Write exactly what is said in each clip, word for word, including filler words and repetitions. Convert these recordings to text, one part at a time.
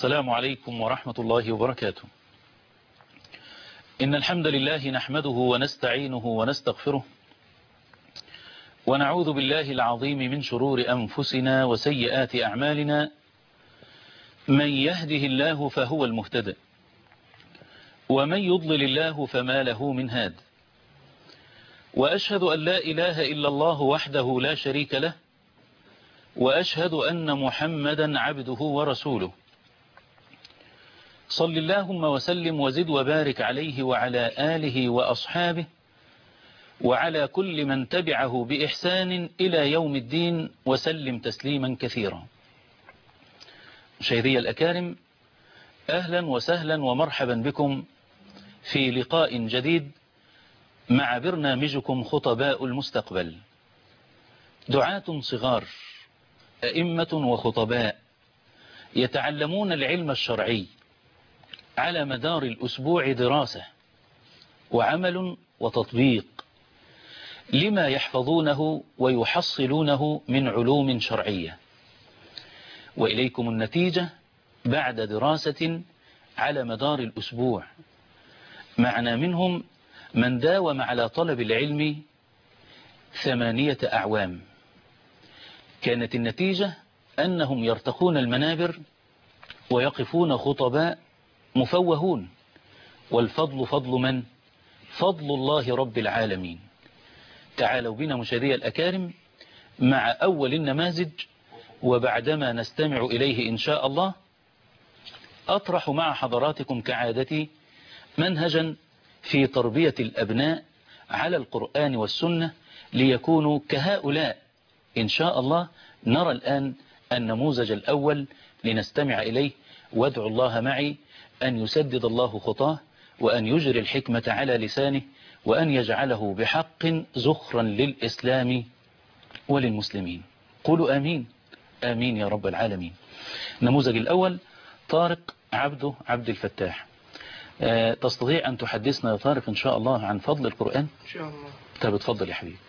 السلام عليكم ورحمة الله وبركاته. إن الحمد لله نحمده ونستعينه ونستغفره ونعوذ بالله العظيم من شرور أنفسنا وسيئات أعمالنا. من يهده الله فهو المهتدى ومن يضلل الله فما له من هاد، وأشهد أن لا إله إلا الله وحده لا شريك له، وأشهد أن محمدا عبده ورسوله. صل اللهم وسلم وزد وبارك عليه وعلى آله وأصحابه وعلى كل من تبعه بإحسان إلى يوم الدين وسلم تسليما كثيرا. مشاهدي الأكارم، أهلا وسهلا ومرحبا بكم في لقاء جديد مع برنامجكم خطباء المستقبل. دعاة صغار، أئمة وخطباء يتعلمون العلم الشرعي على مدار الأسبوع، دراسة وعمل وتطبيق لما يحفظونه ويحصلونه من علوم شرعية، وإليكم النتيجة بعد دراسة على مدار الأسبوع. معنا منهم من داوم على طلب العلم ثمانية أعوام. كانت النتيجة أنهم يرتقون المنابر ويقفون خطباء مفوهون، والفضل فضل من؟ فضل الله رب العالمين. تعالوا بنا مشاهدي الأكارم مع أول النماذج، وبعدما نستمع إليه إن شاء الله أطرح مع حضراتكم كعادتي منهجا في تربية الأبناء على القرآن والسنة ليكونوا كهؤلاء إن شاء الله. نرى الآن النموذج الأول لنستمع إليه، وادعو الله معي أن يسدد الله خطاه وأن يجري الحكمة على لسانه وأن يجعله بحق زخرا للإسلام وللمسلمين. قولوا آمين آمين يا رب العالمين. النموذج الأول طارق عبده عبد الفتاح. أه تستطيع أن تحدثنا يا طارق إن شاء الله عن فضل القرآن؟ إن شاء الله. طيب اتفضل يا حبيبي.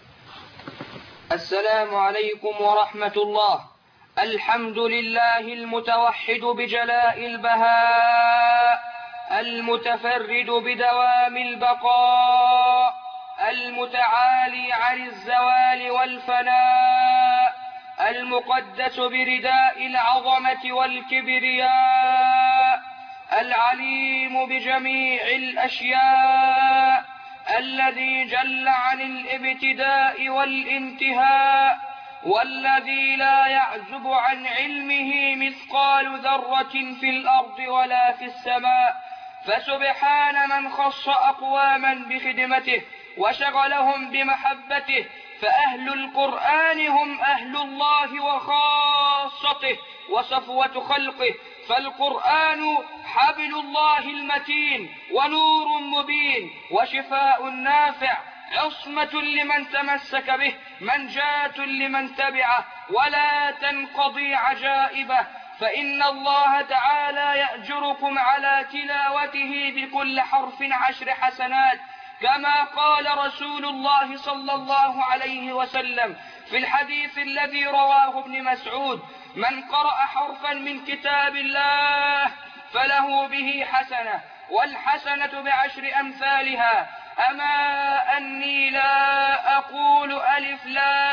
السلام عليكم ورحمة الله. الحمد لله المتوحد بجلاء البهاء، المتفرد بدوام البقاء، المتعالي عن الزوال والفناء، المقدس برداء العظمة والكبرياء، العليم بجميع الأشياء، الذي جل عن الابتداء والانتهاء، والذي لا يعزب عن علمه مثقال ذرة في الأرض ولا في السماء. فسبحان من خص أقواما بخدمته وشغلهم بمحبته، فأهل القرآن هم أهل الله وخاصته وصفوة خلقه. فالقرآن حبل الله المتين ونور مبين وشفاء نافع، عصمة لمن تمسك به، منجاة لمن تبعه، ولا تنقضي عجائبه. فإن الله تعالى يأجركم على تلاوته بكل حرف عشر حسنات، كما قال رسول الله صلى الله عليه وسلم في الحديث الذي رواه ابن مسعود: من قرأ حرفا من كتاب الله فله به حسنة، والحسنة بعشر أمثالها. أما أني لا أقول ألف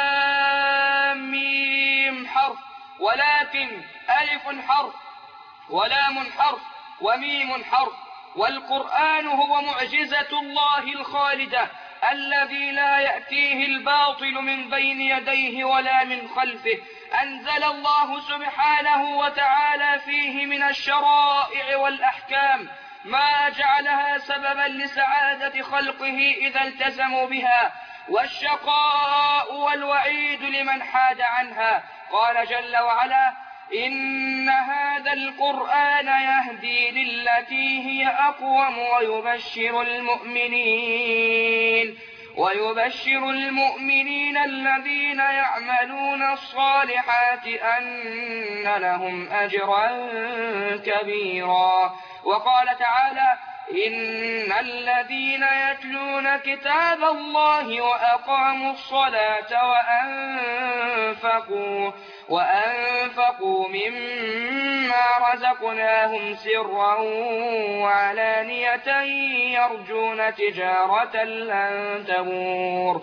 لام ميم حرف، ولكن ألف حرف ولام حرف وميم حرف. والقرآن هو معجزة الله الخالدة الذي لا يأتيه الباطل من بين يديه ولا من خلفه. أنزل الله سبحانه وتعالى فيه من الشرائع والأحكام ما جعلها سببا لسعادة خلقه إذا التزموا بها، والشقاء والوعيد لمن حاد عنها. قال جل وعلا: إن هذا القرآن يهدي للتي هي أقوم ويبشر المؤمنين ويبشر المؤمنين الذين يعملون الصالحات أن لهم أجرا كبيرا. وقال تعالى: إن الذين يتلون كتاب الله وأقاموا الصلاة وأنفقوا, وأنفقوا مما رزقناهم سرا وعلانية يرجون تجارة لن تبور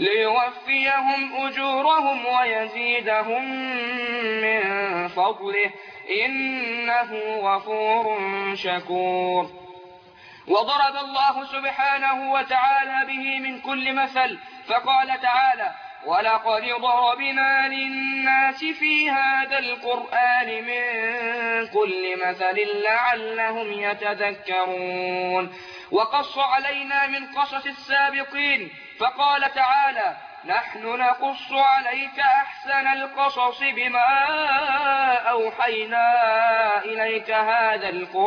ليوفيهم أجورهم ويزيدهم من فضله إنه غفور شكور. وضرب الله سبحانه وتعالى به من كل مثل فقال تعالى: ولقد ضربنا للناس في هذا القرآن من كل مثل لعلهم يتذكرون. وقص علينا من قصص السابقين فقال تعالى: نحن نقص عليك أحسن القصص بما أوحينا إليك هذا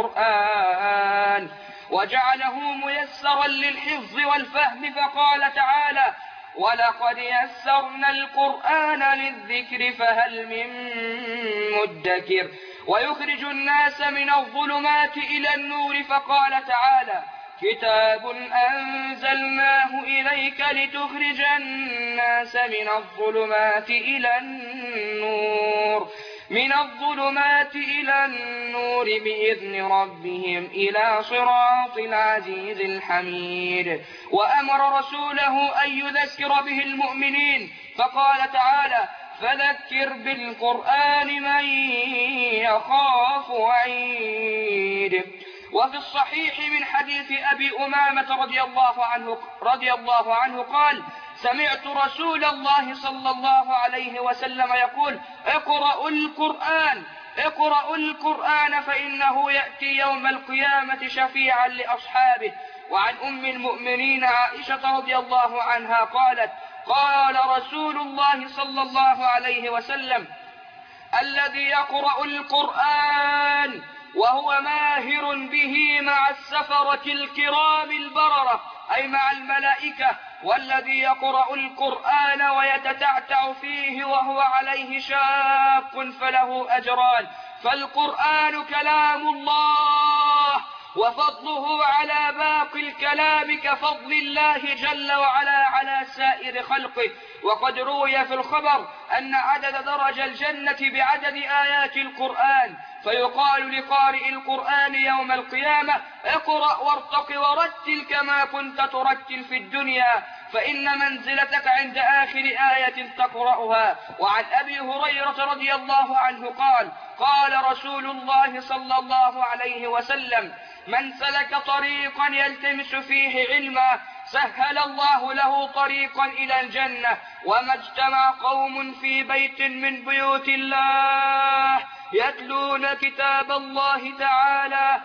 القرآن وجعله ميسرا للحفظ والفهم. فقال تعالى: ولقد يسرنا القرآن للذكر فهل من مدكر. ويخرج الناس من الظلمات إلى النور. فقال تعالى: كتاب أنزلناه إليك لتخرج الناس من الظلمات إلى النور من الظلمات إلى النور بإذن ربهم إلى صراط العزيز الحميد. وأمر رسوله أن يذكر به المؤمنين فقال تعالى: فذكر بالقرآن من يخاف وعيد. وفي الصحيح من حديث أبي أمامة رضي الله عنه, رضي الله عنه قال: سمعت رسول الله صلى الله عليه وسلم يقول: اقرأوا القرآن اقرأوا القرآن فإنه يأتي يوم القيامة شفيعا لأصحابه. وعن أم المؤمنين عائشة رضي الله عنها قالت: قال رسول الله صلى الله عليه وسلم: الذي يقرأ القرآن وهو ماهر به مع السفرة الكرام البررة، أي مع الملائكة، والذي يقرأ القرآن ويتتعتع فيه وهو عليه شاق فله أجران. فالقرآن كلام الله وفضله على باقي الكلام كفضل الله جل وعلا على سائر خلقه. وقد روي في الخبر أن عدد درج الجنة بعدد آيات القرآن، فيقال لقارئ القرآن يوم القيامة: اقرأ وارتق ورتل كما كنت ترتل في الدنيا، فإن منزلتك عند آخر آية تقرأها. وعن أبي هريرة رضي الله عنه قال: قال رسول الله صلى الله عليه وسلم: من سلك طريقا يلتمس فيه علما سهل الله له طريقا إلى الجنة. وما اجتمع قوم في بيت من بيوت الله يتلون كتاب الله تعالى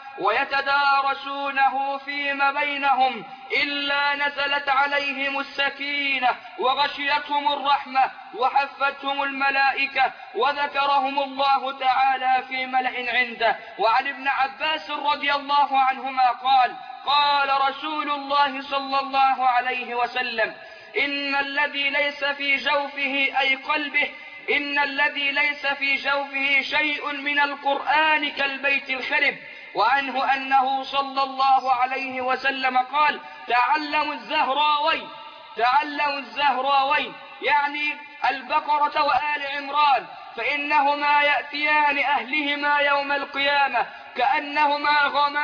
ويتدارسونه فيما بينهم إلا نزلت عليهم السكينة وغشيتهم الرحمة وحفتهم الملائكة وذكرهم الله تعالى في ملأ عنده. وعن ابن عباس رضي الله عنهما قال: قال رسول الله صلى الله عليه وسلم: إن الذي ليس في جوفه أي قلبه إن الذي ليس في جوفه شيء من القرآن كالبيت الخرب. وعنه أنه صلى الله عليه وسلم قال: تعلموا الزهراوين تعلموا الزهراوين يعني البقرة وآل عمران، فإنهما يأتيان أهلهما يوم القيامة كأنهما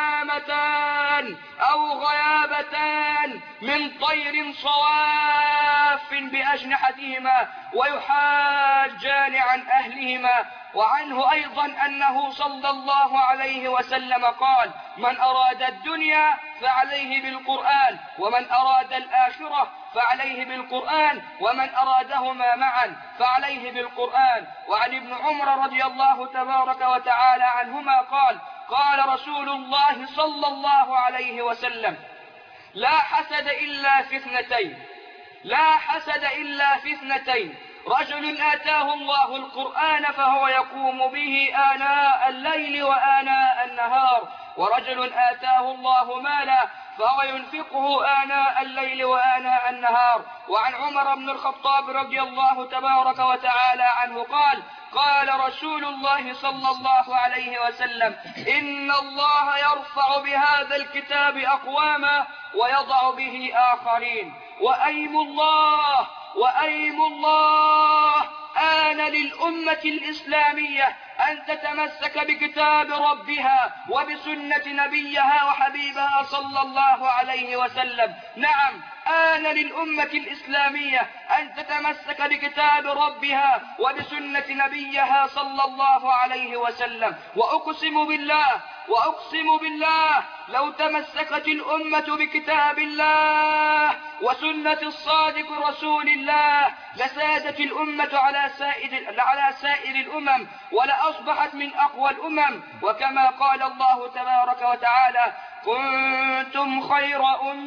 غمامتان أو غيابتان من طير صواف بأجنحتهما ويحاجان عن أهلهما. وعنه أيضا أنه صلى الله عليه وسلم قال: من أراد الدنيا فعليه بالقرآن، ومن أراد الآخرة فعليه بالقرآن، ومن أرادهما معا فعليه بالقرآن. وعن ابن عمر رضي الله تبارك وتعالى عنهما قال: قال رسول الله صلى الله عليه وسلم: لا حسد إلا في اثنتين لا حسد إلا في اثنتين رجل آتاه الله القرآن فهو يقوم به آناء الليل وآناء النهار، ورجل آتاه الله مالا فهو ينفقه آناء الليل وآناء النهار. وعن عمر بن الخطاب رضي الله تبارك وتعالى عنه قال قال رسول الله صلى الله عليه وسلم إن الله يرفع بهذا الكتاب أقواما ويضع به آخرين. وأيم الله وأيم الله آن للأمة الإسلامية أن تتمسك بكتاب ربها وبسنة نبيها وحبيبها صلى الله عليه وسلم. نعم، آن للأمة الإسلامية أن تتمسك بكتاب ربها وبسنة نبيها صلى الله عليه وسلم. وأقسم بالله وأقسم بالله لو تمسكت الأمة بكتاب الله وسنة الصادق رسول الله لسادت الأمة على سائر, على سائر الأمم ولأصبحت من أقوى الأمم. وكما قال الله تبارك وتعالى كنتم خير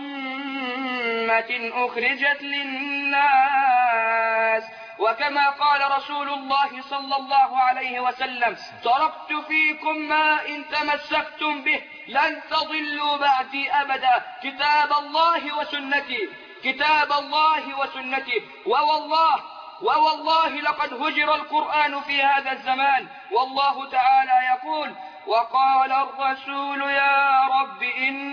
أمة أخرجت للناس. وكما قال رسول الله صلى الله عليه وسلم تركت فيكم ما إن تمسكتم به لن تضلوا بعدي أبدا كتاب الله وسنتي كتاب الله وسنتي. ووالله ووالله لقد هجر القرآن في هذا الزمان. والله تعالى يقول وقال الرسول يا رب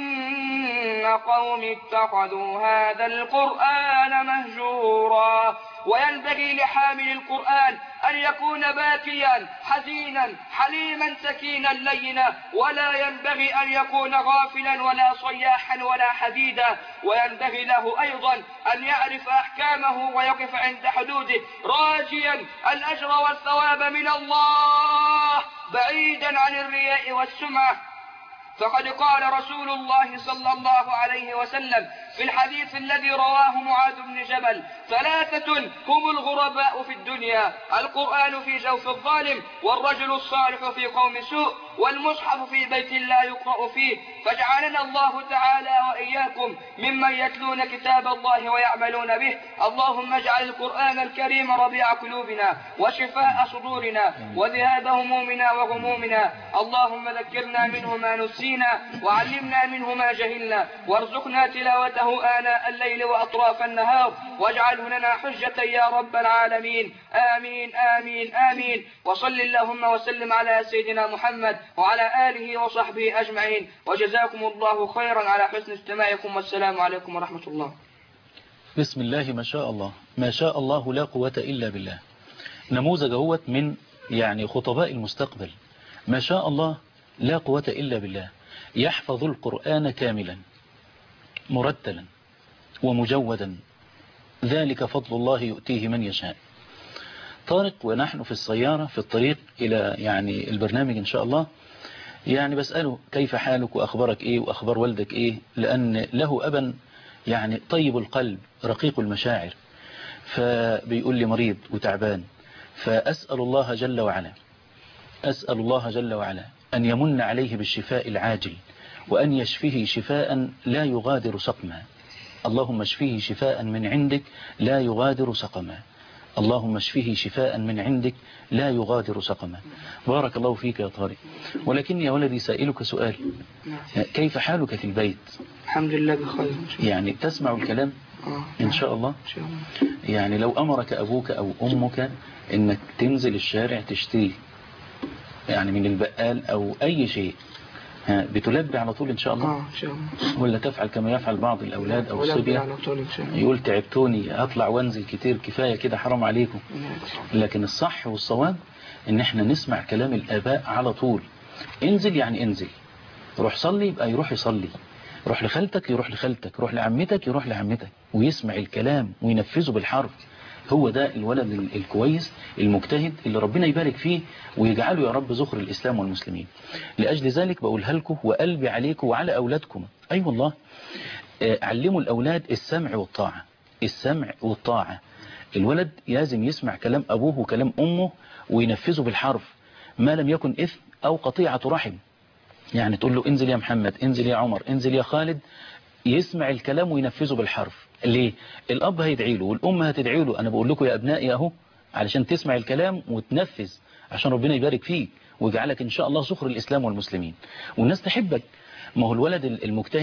إن قوم اتخذوا هذا القرآن مهجورا. وينبغي لحامل القرآن أن يكون باكيا حزينا حليما سكينا لينا، ولا ينبغي أن يكون غافلا ولا صياحا ولا حديدا. وينبغي له أيضا أن يعرف أحكامه ويقف عند حدوده راجيا الأجر والثواب من الله بعيدا عن الرياء والسمعة. فقد قال رسول الله صلى الله عليه وسلم في الحديث الذي رواه معاذ بن جبل ثلاثة هم الغرباء في الدنيا: القرآن في جوف الظالم، والرجل الصالح في قوم سوء، والمصحف في بيت لا يقرأ فيه. فجعلنا الله تعالى وإياكم ممن يتلون كتاب الله ويعملون به. اللهم اجعل القرآن الكريم ربيع قلوبنا وشفاء صدورنا وذهاب همومنا وغمومنا. اللهم ذكرنا منه ما نسينا وعلمنا منه ما جهلنا، وارزقنا تلاوته آناء الليل وأطراف النهار، واجعله لنا حجة يا رب العالمين. آمين آمين آمين. وصل اللهم وسلم على سيدنا محمد وعلى آله وصحبه أجمعين، وجزاكم الله خيرا على حسن استماعكم، والسلام عليكم ورحمة الله. بسم الله ما شاء الله ما شاء الله لا قوة إلا بالله. نموذج هوت من يعني خطباء المستقبل. ما شاء الله لا قوة إلا بالله. يحفظ القرآن كاملا مرتلا ومجودا، ذلك فضل الله يؤتيه من يشاء. طارق ونحن في السيارة في الطريق إلى يعني البرنامج إن شاء الله، يعني بسأله كيف حالك وأخبارك إيه وأخبار والدك إيه، لأن له أبا يعني طيب القلب رقيق المشاعر، فبيقول لي مريض وتعبان. فأسأل الله جل وعلا أسأل الله جل وعلا أن يمن عليه بالشفاء العاجل، وأن يشفيه شفاء لا يغادر سقما. اللهم اشفيه شفاء من عندك لا يغادر سقما. اللهم اشفيه شفاء من عندك لا يغادر سقما. بارك الله فيك يا طارق. ولكن يا ولدي سائلك سؤال، كيف حالك في البيت؟ الحمد لله بخير. يعني تسمع الكلام إن شاء الله؟ يعني لو أمرك أبوك أو أمك إنك تنزل الشارع تشتري يعني من البقال أو أي شيء، بتلبي على طول إن شاء الله؟ آه إن شاء الله. ولا تفعل كما يفعل بعض الأولاد أو الصبية، يقول تعبتوني أطلع وانزل كتير كفاية كده حرام عليكم. لكن الصح والصواب إن احنا نسمع كلام الآباء على طول. انزل يعني انزل، روح صلي يبقى يروح يصلي، روح لخالتك يروح لخالتك، روح لعمتك يروح لعمتك، ويسمع الكلام وينفذه بالحرف. هو ده الولد الكويس المجتهد اللي ربنا يبارك فيه ويجعله يا رب ذخر الإسلام والمسلمين. لأجل ذلك بقولها لكم وقلبي عليكم وعلى أولادكم. أي أيوة والله، علموا الأولاد السمع والطاعة. السمع والطاعة. الولد لازم يسمع كلام أبوه وكلام أمه وينفذه بالحرف، ما لم يكن إثم أو قطيعة رحم. يعني تقول له انزل يا محمد، انزل يا عمر، انزل يا خالد، يسمع الكلام وينفذه بالحرف. ليه؟ الأب هيدعي له والأم هتدعي له. أنا بقول لكم يا أبنائي أهو علشان تسمع الكلام وتنفذ، عشان ربنا يبارك فيك ويجعلك إن شاء الله ذخر الإسلام والمسلمين والناس تحبك. ما هو الولد المجتهد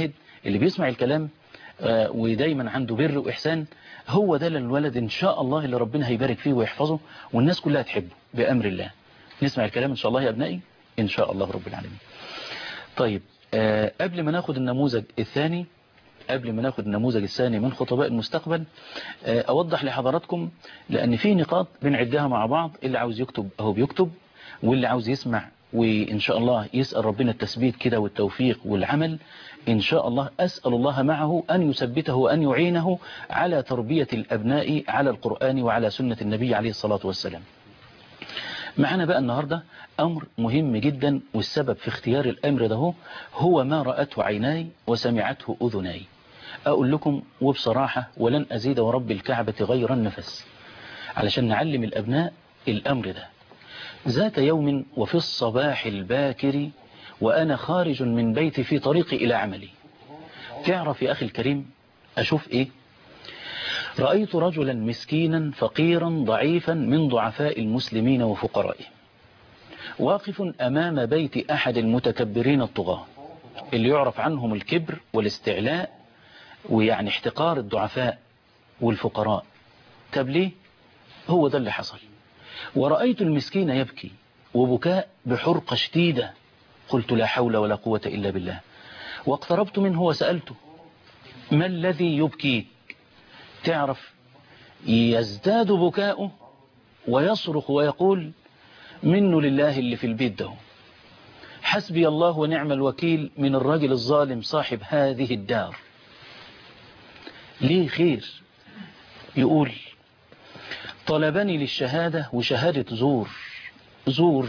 اللي بيسمع الكلام ودايما عنده بر وإحسان، هو ده الولد إن شاء الله اللي ربنا هيبارك فيه ويحفظه والناس كلها تحبه بأمر الله. نسمع الكلام إن شاء الله يا أبنائي إن شاء الله رب العالمين. طيب قبل ما ناخد النموذج الثاني قبل ما ناخد النموذج الثاني من خطباء المستقبل، أوضح لحضراتكم لأن في نقاط بنعدها مع بعض. اللي عاوز يكتب أهو بيكتب، واللي عاوز يسمع وإن شاء الله يسأل ربنا التثبيت كده والتوفيق والعمل إن شاء الله. أسأل الله معه أن يثبته وأن يعينه على تربية الأبناء على القرآن وعلى سنة النبي عليه الصلاة والسلام. معنا بقى النهاردة أمر مهم جدا، والسبب في اختيار الأمر ده هو ما رأته عيناي وسمعته أذناي. أقول لكم وبصراحة ولن أزيد ورب الكعبة غير النفس علشان نعلم الأبناء الأمر ده. ذات يوم وفي الصباح الباكر وأنا خارج من بيتي في طريقي إلى عملي، تعرف يا أخي الكريم أشوف إيه؟ رأيت رجلا مسكينا فقيرا ضعيفا من ضعفاء المسلمين وفقرائهم، واقف أمام بيت أحد المتكبرين الطغاة اللي يعرف عنهم الكبر والاستعلاء ويعني احتقار الضعفاء والفقراء. طب ليه؟ هو ده اللي حصل. ورأيت المسكين يبكي وبكاء بحرقة شديدة، قلت لا حول ولا قوة إلا بالله، واقتربت منه وسألته ما الذي يبكيك؟ تعرف يزداد بكاؤه ويصرخ ويقول منه لله اللي في البيت ده، حسبي الله ونعم الوكيل من الرجل الظالم صاحب هذه الدار. ليه خير؟ يقول طلبني للشهادة وشهادة زور زور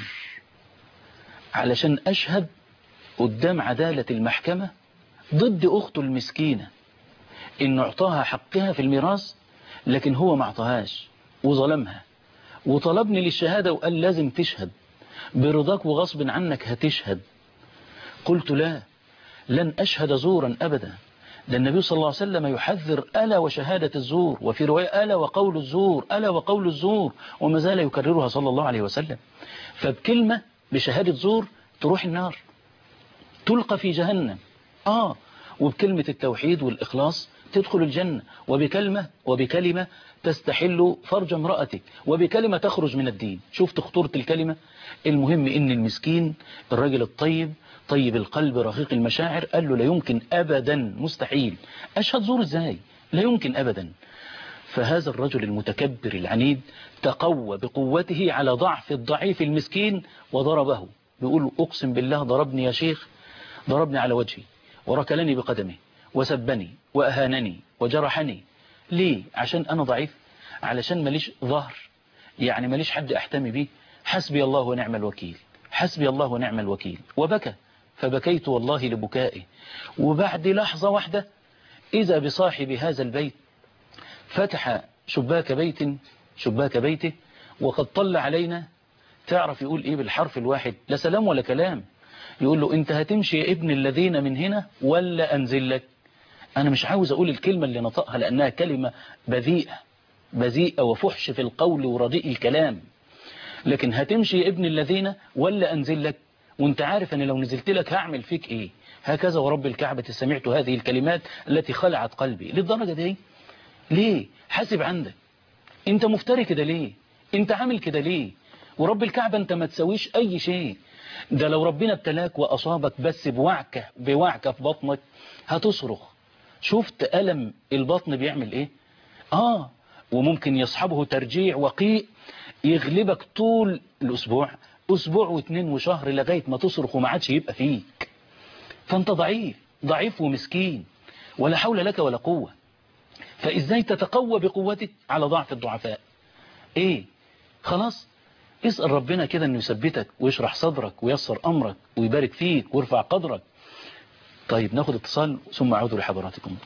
علشان أشهد قدام عدالة المحكمة ضد أخته المسكينة إنه اعطاها حقها في الميراث لكن هو ما اعطاهاش وظلمها، وطلبني للشهادة وقال لازم تشهد برضاك وغصب عنك هتشهد. قلت لا، لن أشهد زورا أبدا، ده النبي صلى الله عليه وسلم يحذر ألا وشهادة الزور، وفي رواية ألا وقول الزور ألا وقول الزور، وما زال يكررها صلى الله عليه وسلم. فبكلمة بشهادة زور تروح النار تلقى في جهنم، آه وبكلمة التوحيد والإخلاص تدخل الجنة، وبكلمة وبكلمة تستحل فرج امرأتك، وبكلمة تخرج من الدين. شفت خطورة الكلمة؟ المهم إن المسكين الرجل الطيب طيب القلب رقيق المشاعر قال له لا يمكن أبدا، مستحيل أشهد زور إزاي، لا يمكن أبدا. فهذا الرجل المتكبر العنيد تقوى بقوته على ضعف الضعيف المسكين وضربه. بيقول أقسم بالله ضربني يا شيخ، ضربني على وجهي وركلني بقدمه وسبني وأهانني وجرحني. ليه؟ عشان أنا ضعيف، علشان ماليش ظهر، يعني ماليش حد أحتمي به. حسبي الله ونعم الوكيل، حسبي الله ونعم الوكيل. وبكى، فبكيت والله لبكائه. وبعد لحظة واحدة إذا بصاحب هذا البيت فتح شباك بيت شباك بيته وقد طل علينا. تعرف يقول إيه بالحرف الواحد؟ لا سلام ولا كلام. يقول له أنت هتمشي يا ابن الذين من هنا ولا أنزل لك؟ أنا مش عاوز أقول الكلمة اللي نطقها لأنها كلمة بذيئة بذيئة وفحش في القول ورديء الكلام، لكن هتمشي يا ابن الذين ولا أنزل لك؟ وانت عارف أن لو نزلت لك هعمل فيك إيه. هكذا ورب الكعبة سمعت هذه الكلمات التي خلعت قلبي. للدرجة دي ليه؟ حاسب عندك، انت مفتري كده ليه؟ انت عامل كده ليه؟ ورب الكعبة انت ما تسويش أي شيء. ده لو ربنا ابتلاك وأصابك بس بوعكة بوعكة في بطنك هتصرخ. شفت ألم البطن بيعمل إيه؟ آه وممكن يصحبه ترجيع وقيء يغلبك طول الأسبوع، أسبوع واثنين وشهر لغاية ما تصرخ وما عادش يبقى فيك. فأنت ضعيف ضعيف ومسكين ولا حول لك ولا قوة. فإزاي تتقوى بقوتك على ضعف الضعفاء؟ إيه؟ خلاص اسأل ربنا كده أنه يثبتك ويشرح صدرك ويسر أمرك ويبارك فيك ويرفع قدرك. طيب ناخد اتصال ثم أعود لحضراتكم.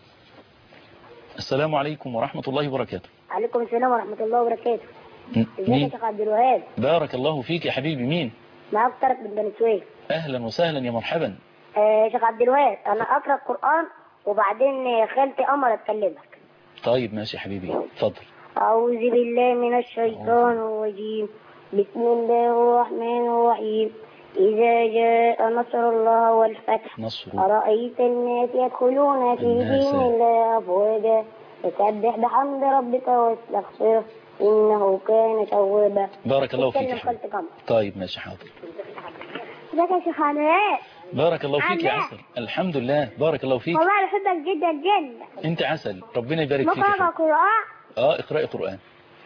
السلام عليكم ورحمة الله وبركاته. عليكم السلام ورحمة الله وبركاته. ازيك يا شيخ عبد الوهاب؟ بارك الله فيك يا حبيبي. مين معاك؟ طارق بن بني سويف. أهلا وسهلا يا مرحبا. آه شيخ عبد الوهاب أنا أقرأ القرآن وبعدين خالتي أمر أتكلمك. طيب ماشي يا حبيبي اتفضل. أعوذ بالله من الشيطان الرجيم. بسم الله الرحمن الرحيم. إذا جاء نصر الله والفتح نصر أرأيت الناس يدخلون في الناس. دين الله أفواجا فسبح بحمد ربك واستغفره إنه كان توابا. بارك الله فيك يا اتكلم حبيبي. خالتك عمر. طيب ماشي حاضر. ازيك يا شيخ علاء؟ بارك الله فيك يا علاء. عسل. الحمد لله بارك الله فيك. والله بحبك جدا جدا. انت عسل ربنا يبارك فيك يا ممكن أقرأ حبيبي. قرآن؟ اه اقرأي قرآن.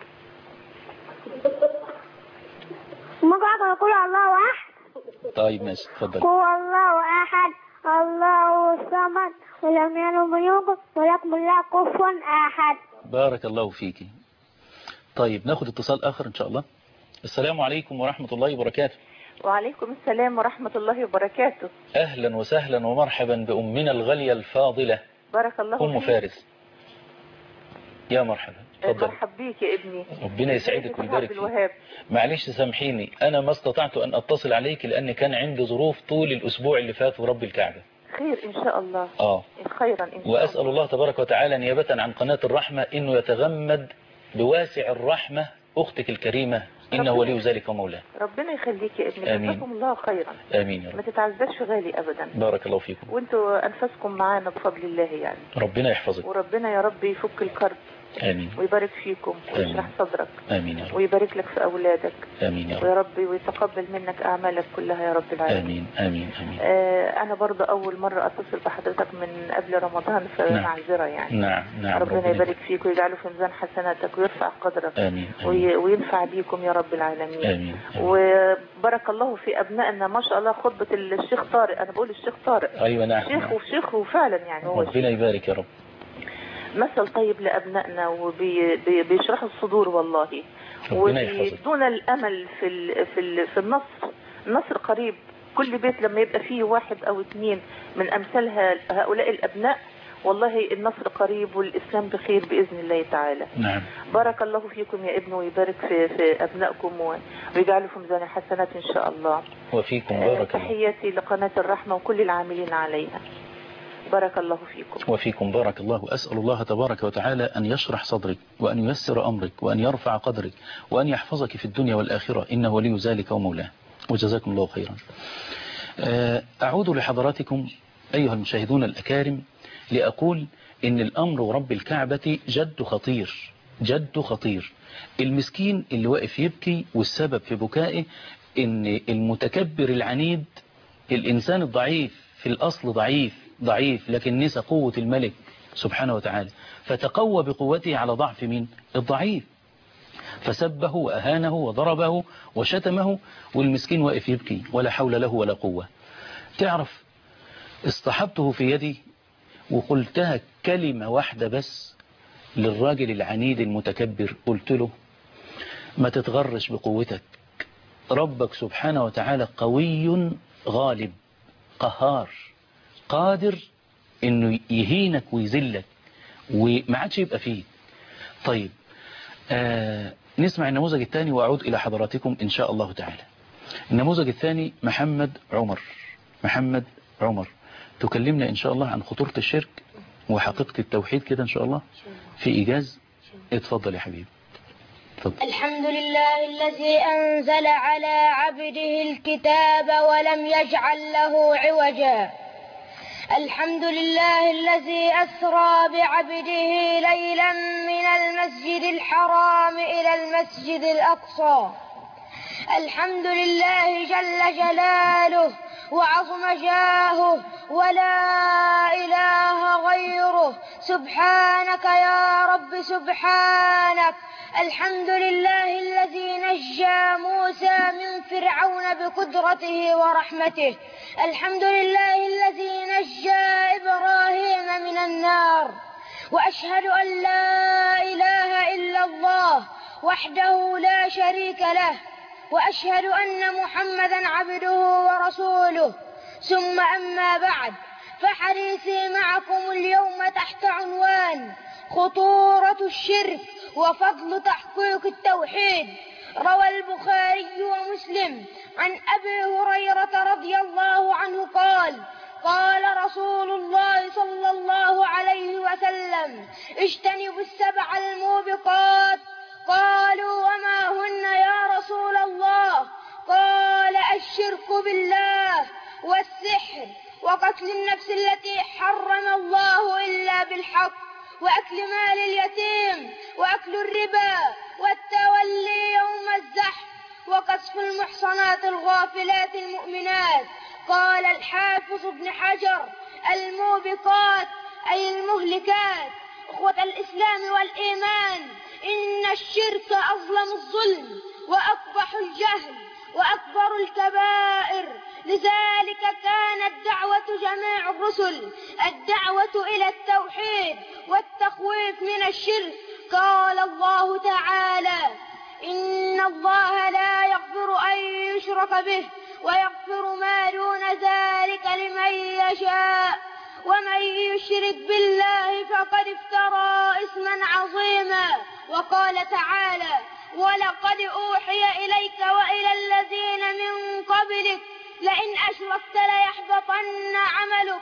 ممكن أقرأ قل الله أحد؟ طيب ماشي اتفضل. قل الله أحد الله الصمد ولم يلد ولم يولد ولم يكن له كفوا أحد. بارك الله فيك. طيب ناخد اتصال آخر إن شاء الله. السلام عليكم ورحمة الله وبركاته. وعليكم السلام ورحمة الله وبركاته. أهلا وسهلا ومرحبا بأمنا الغالية الفاضلة بارك الله أم فيك. فارس. يا مرحبا اتفضل. مرحب بيك يا ابني. ربنا يسعدك ويبارك فيك. معلش سامحيني أنا ما استطعت أن أتصل عليك لأن كان عندي ظروف طول الأسبوع اللي فات ورب الكعبة. خير إن شاء الله. آه خيرا إن شاء وأسأل الله. الله تبارك وتعالى نيابة عن قناة الرحمة إنه يتغمد بواسع الرحمة أختك الكريمة إنه ولي ذلك ومولاه. ربنا يخليك يا ابني. آمين. جزاكم الله خيرا. آمين يا ما رب. تتعزاش غالي أبدا. بارك الله فيكم. وانتوا أنفسكم معانا بفضل الله يعني. ربنا يحفظك. وربنا يا رب يفك الكرب. آمين. ويبارك فيكم ويشرح صدرك. آمين يا رب. ويبارك لك في أولادك. آمين يا رب. ويا رب ويتقبل منك أعمالك كلها يا رب العالمين. آمين آمين آمين. آه أنا برضه أول مرة أتصل بحضرتك من قبل رمضان فمعذرة يعني. نعم نعم. ربنا, ربنا يبارك فيك ويجعله في ميزان حسناتك ويرفع قدرك. آمين. وي وينفع بيكم يا رب العالمين. آمين. آمين. وبارك الله في أبنائنا ما شاء الله. خطبة الشيخ طارق أنا بقول الشيخ طارق. أيوة نعم. شيخ وشيخ وفعلا يعني هو ربنا يبارك يا رب. مثل طيب لأبنائنا وبيشرحوا الصدور والله. ربنا يحفظك. ودون الأمل في ال في ال في النصر. النصر قريب. كل بيت لما يبقى فيه واحد أو اثنين من أمثال هؤلاء الأبناء والله النصر قريب والإسلام بخير بإذن الله تعالى. نعم. بارك الله فيكم يا ابن ويبارك في, في أبنائكم ويجعله في ميزان حسنات إن شاء الله. وفيكم بارك الله. تحياتي لقناة الرحمة وكل العاملين عليها. بارك الله فيكم. وفيكم بارك الله. وأسأل الله تبارك وتعالى أن يشرح صدرك وأن ييسر أمرك وأن يرفع قدرك وأن يحفظك في الدنيا والآخرة إنه ولي ذلك ومولاه. وجزاكم الله خيرا. أعود لحضراتكم أيها المشاهدون الأكارم لأقول إن الأمر ورب الكعبة جد خطير جد خطير. المسكين اللي واقف يبكي والسبب في بكائه إن المتكبر العنيد الإنسان الضعيف في الأصل ضعيف ضعيف لكن نسى قوة الملك سبحانه وتعالى فتقوى بقوته على ضعف مين الضعيف فسبه وأهانه وضربه وشتمه والمسكين واقف يبكي ولا حول له ولا قوة. تعرف اصطحبته في يدي وقلتها كلمة واحدة بس للراجل العنيد المتكبر قلت له ما تتغرش بقوتك ربك سبحانه وتعالى قوي غالب قهار قادر انه يهينك ويذلك وما عادش يبقى فيه. طيب آه نسمع النموذج الثاني واعود الى حضراتكم ان شاء الله تعالى. النموذج الثاني محمد عمر. محمد عمر تكلمنا ان شاء الله عن خطورة الشرك وحقيقة التوحيد كده ان شاء الله في ايجاز. اتفضل يا حبيبي. اتفضل. الحمد لله الذي انزل على عبده الكتاب ولم يجعل له عوجا. الحمد لله الذي أسرى بعبده ليلا من المسجد الحرام إلى المسجد الأقصى. الحمد لله جل جلاله وعظم جاهه ولا إله غيره. سبحانك يا رب سبحانك. الحمد لله الذي نجى موسى من فرعون بقدرته ورحمته. الحمد لله الذي نجى إبراهيم من النار. وأشهد أن لا إله إلا الله وحده لا شريك له وأشهد أن محمدا عبده ورسوله. ثم أما بعد فحديثي معكم اليوم تحت عنوان خطورة الشرك وفضل تحقيق التوحيد. روى البخاري ومسلم عن أبي هريرة رضي الله عنه قال قال رسول الله صلى الله عليه وسلم اجتنبوا السبع الموبقات. قالوا وما هن يا رسول الله؟ قال الشرك بالله وأكل مال اليتيم وأكل الربا والتولي يوم الزحف وقذف المحصنات الغافلات المؤمنات. قال الحافظ ابن حجر: الموبقات أي المهلكات. أخوة الإسلام والإيمان، إن الشرك أظلم الظلم وأقبح الجهل وأكبر الكبائر، لذلك كانت دعوة جميع الرسل الدعوة إلى التوحيد والتخويف من الشرك. قال الله تعالى: إن الله لا يغفر أن يشرك به ويغفر ما دون ذلك لمن يشاء، ومن يشرك بالله فقد افترى إثما عظيما. وقال تعالى: ولقد أوحي إليك وإلى الذين من قبلك لئن أشركت ليحبطن عملك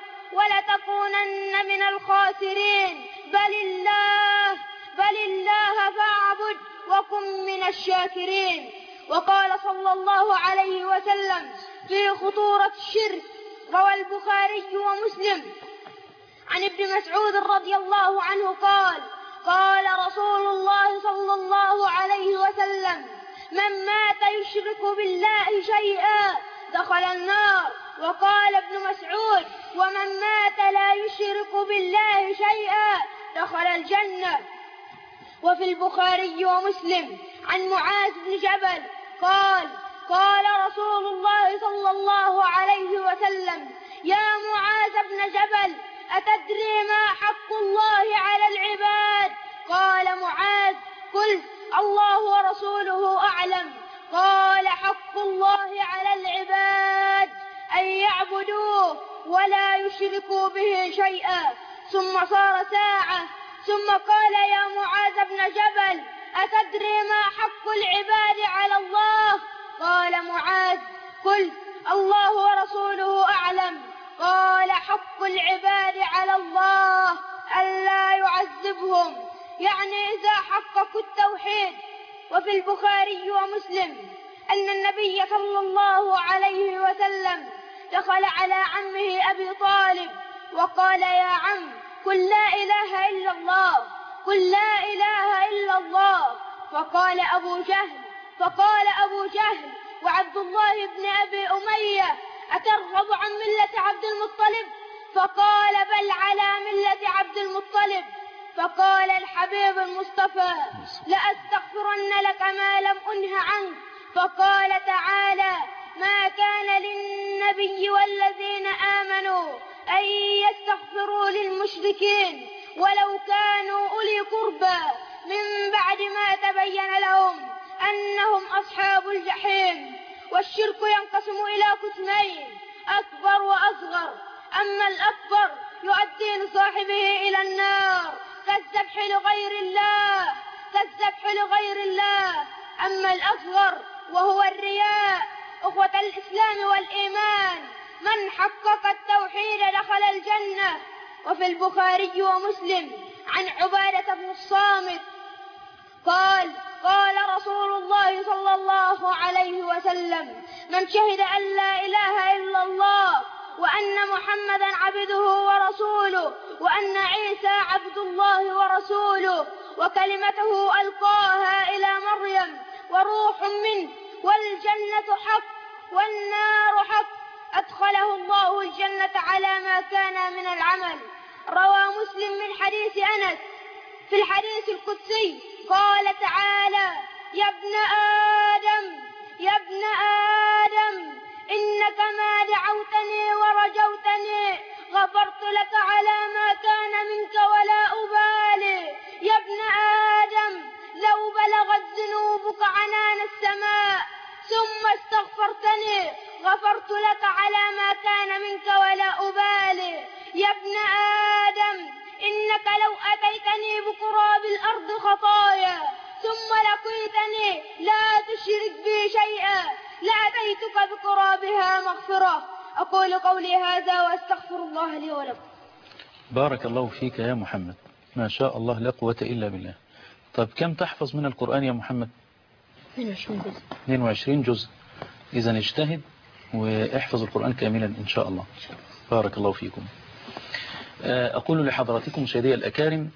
ولتكونن من الخاسرين، بل الله بل الله فاعبد وكن من الشاكرين. وقال صلى الله عليه وسلم في خطورة الشرك، روى البخاري ومسلم عن ابن مسعود رضي الله عنه قال: قال رسول الله صلى الله عليه وسلم: من مات يشرك بالله شيئا دخل النار. وقال ابن مسعود: ومن مات لا يشرك بالله شيئا دخل الجنة. وفي البخاري ومسلم عن معاذ بن جبل قال: قال رسول الله صلى الله عليه وسلم: يا معاذ بن جبل، أتدري ما حق الله على العباد؟ قال معاذ: قل الله ورسوله أعلم. قال: حق الله على العباد أن يعبدوه ولا يشركوا به شيئا. ثم صار ساعة ثم قال: يا معاذ بن جبل، أتدري ما حق العباد على الله؟ قال معاذ: قل الله ورسوله أعلم. قال: حق العباد على الله ألا يعذبهم، يعني إذا حققوا التوحيد. وفي البخاري ومسلم أن النبي صلى الله عليه وسلم دخل على عمه أبي طالب وقال: يا عم، قل لا إله إلا الله، قل لا إله إلا الله. فقال أبو جهل فقال أبو جهل وعبد الله بن أبي أمية: أترغب عن ملة عبد المطلب؟ فقال: بل على ملة عبد المطلب. فقال الحبيب المصطفى: لأستغفرن لك ما لم أنه عنك. فقال تعالى: ما كان للنبي والذين آمنوا أن يستغفروا للمشركين ولو كانوا أولي قربى من بعد ما تبين لهم أنهم أصحاب الجحيم. والشرك ينقسم إلى قسمين: أكبر وأصغر. أما الأكبر يؤدي لصاحبه إلى النار كالذبح لغير الله كالذبح لغير الله. أما الأصغر وهو الرياء، أخوة الإسلام والإيمان، من حقق التوحيد دخل الجنة. وفي البخاري ومسلم عن عبادة بن الصامت قال: قال رسول الله صلى الله عليه وسلم: من شهد أن لا إله إلا الله وأن محمدا عبده ورسوله وأن عيسى عبد الله ورسوله وكلمته ألقاها إلى مريم وروح منه والجنة حق والنار حق، أدخله الله الجنة على ما كان من العمل. روى مسلم من حديث أنس في الحديث القدسي قال تعالى: يا ابن آدم يا ابن آدم إنك ما دعوتني ورجوتني غفرت لك على ما كان منك ولا أبالي. يا ابن آدم لو بلغت ذنوبك عنان السماء ثم استغفرتني غفرت لك على ما كان منك ولا أبالي. يا ابن آدم إنك لو أتيتني بقراب الأرض خطايا ثم لقيتني لا تشرك بي شيئا لأتيتك بقرابها مغفرة. أقول قولي هذا وأستغفر الله لي ولكم. بارك الله فيك يا محمد، ما شاء الله لا قوة إلا بالله. طب كم تحفظ من القرآن يا محمد؟ اثنين وعشرين جزء. اثنين وعشرين جزء. إذا اجتهد واحفظ القرآن كاملا إن شاء الله. بارك الله فيكم. أقول لحضراتكم مشاهدي الأكارم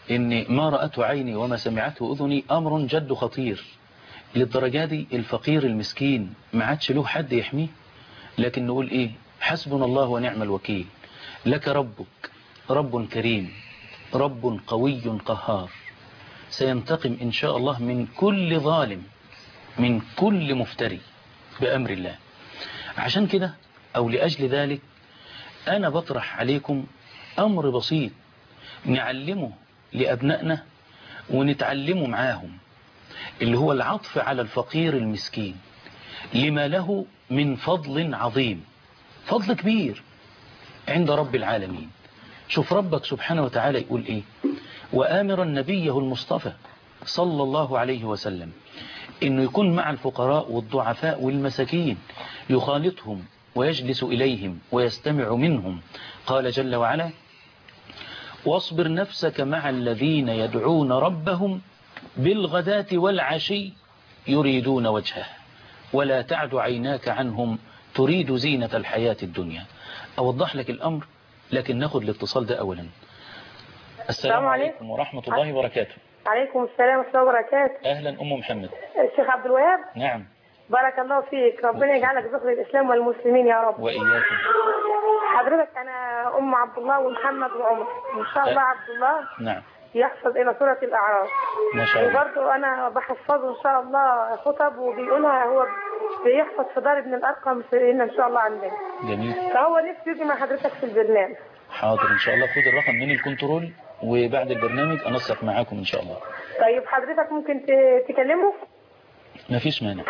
إن ما رأته عيني وما سمعته أذني أمر جد خطير. للدرجة دي الفقير المسكين ما عادش له حد يحميه، لكن نقول إيه؟ حسبنا الله ونعم الوكيل. لك ربك رب كريم، رب قوي قهار، سينتقم إن شاء الله من كل ظالم، من كل مفتري بأمر الله. عشان كده أو لأجل ذلك أنا بطرح عليكم أمر بسيط نعلمه لأبنائنا ونتعلمه معاهم، اللي هو العطف على الفقير المسكين لما له من فضل عظيم، فضل كبير عند رب العالمين. شوف ربك سبحانه وتعالى يقول إيه؟ وآمر نبيه المصطفى صلى الله عليه وسلم إنه يكون مع الفقراء والضعفاء والمساكين، يخالطهم ويجلس إليهم ويستمع منهم. قال جل وعلا: واصبر نفسك مع الذين يدعون ربهم بالغداة والعشي يريدون وجهه ولا تعد عيناك عنهم تريد زينة الحياة الدنيا. أوضح لك الأمر، لكن ناخد الاتصال ده أولا. السلام عليكم ورحمة الله وبركاته. عليكم السلام ورحمة الله وبركاته. أهلا أم محمد. الشيخ عبد الوهاب. نعم. بارك الله فيك، ربنا يجعلك ذكر الإسلام والمسلمين يا رب. وإياكم. حضرتك أنا أم عبد الله ومحمد وعمر، إن شاء الله عبد الله نعم يحفظ إلى سورة الأعراف. ما شاء الله. وبرضه أنا بحفظه إن شاء الله خطب وبيقولها، هو بيحفظ في دار ابن الأرقم سيدنا إن شاء الله عندنا. جميل. فهو نفسه يجي مع حضرتك في البرنامج. حاضر إن شاء الله، خد الرقم من الكنترول وبعد البرنامج أنسق معاكم إن شاء الله. طيب حضرتك ممكن تكلمه؟ ما فيش مانع.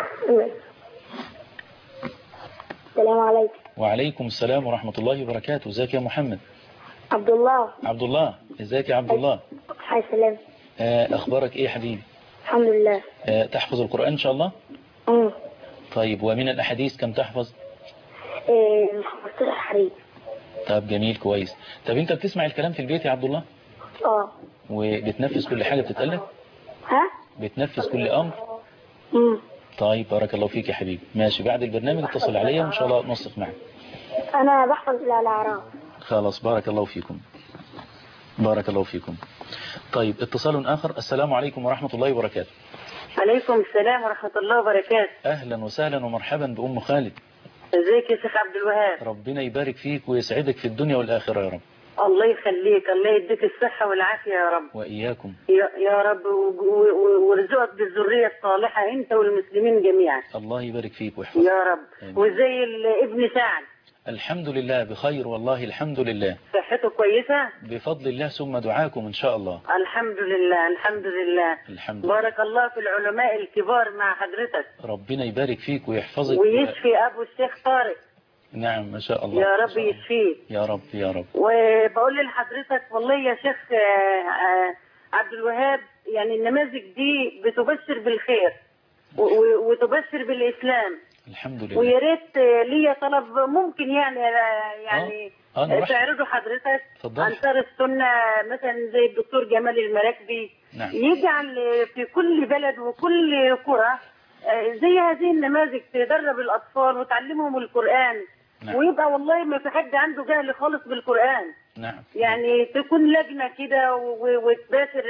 السلام عليكم. وعليكم السلام ورحمة الله وبركاته. ازيك يا محمد؟ عبد الله. عبد الله، ازيك يا عبد الله؟ حي سلام. آه اخبارك ايه يا حبيبي؟ الحمد لله. آه تحفظ القرآن ان شاء الله؟ امم طيب ومن الاحاديث كم تحفظ؟ ايه خمستاشر حديث. طب جميل كويس. طب انت بتسمع الكلام في البيت يا عبد الله؟ اه. وبتنفذ كل حاجة بتتقالك؟ ها؟ بتنفذ كل امر؟ امم طيب بارك الله فيك يا حبيبي. ماشي، بعد البرنامج اتصل عليا وان شاء الله ننسق معك. انا بحفظ الى الاعراف. خلاص بارك الله فيكم. بارك الله فيكم. طيب اتصال آخر. السلام عليكم ورحمة الله وبركاته. عليكم السلام ورحمة الله وبركاته. أهلا وسهلا ومرحبا بأم خالد. ازيك يا شيخ عبد الوهاب؟ ربنا يبارك فيك ويسعدك في الدنيا والآخرة يا رب. الله يخليك، الله يديك الصحة والعافية يا رب. وإياكم يا, يا رب، وارزقك بالذرية الصالحة أنت والمسلمين جميعا. الله يبارك فيك ويحفظك يا رب. وزي ابن سعد؟ الحمد لله بخير والله الحمد لله. صحته كويسة؟ بفضل الله ثم دعاكم إن شاء الله. الحمد لله الحمد لله. الحمد لله. بارك الله في العلماء الكبار مع حضرتك. ربنا يبارك فيك ويحفظك ويشفي أبو الشيخ طارق. نعم ما شاء الله. يا رب يشفيه. يا رب يا رب. وبقول لحضرتك والله يا شيخ عبد الوهاب، يعني النماذج دي بتبشر بالخير وتبشر بالإسلام. الحمد لله. ويا ريت ليا طلب ممكن يعني يعني آه. تعرضوا حضرتك فضل. أنصار السنة مثلا زي الدكتور جمال المراكبي. نعم. يجعل في كل بلد وكل قرى زي هذه النماذج تدرب الأطفال وتعلمهم القرآن. نعم. ويبقى والله ما في حد عنده جهل خالص بالقرآن. نعم. يعني تكون لجنة كده وتباشر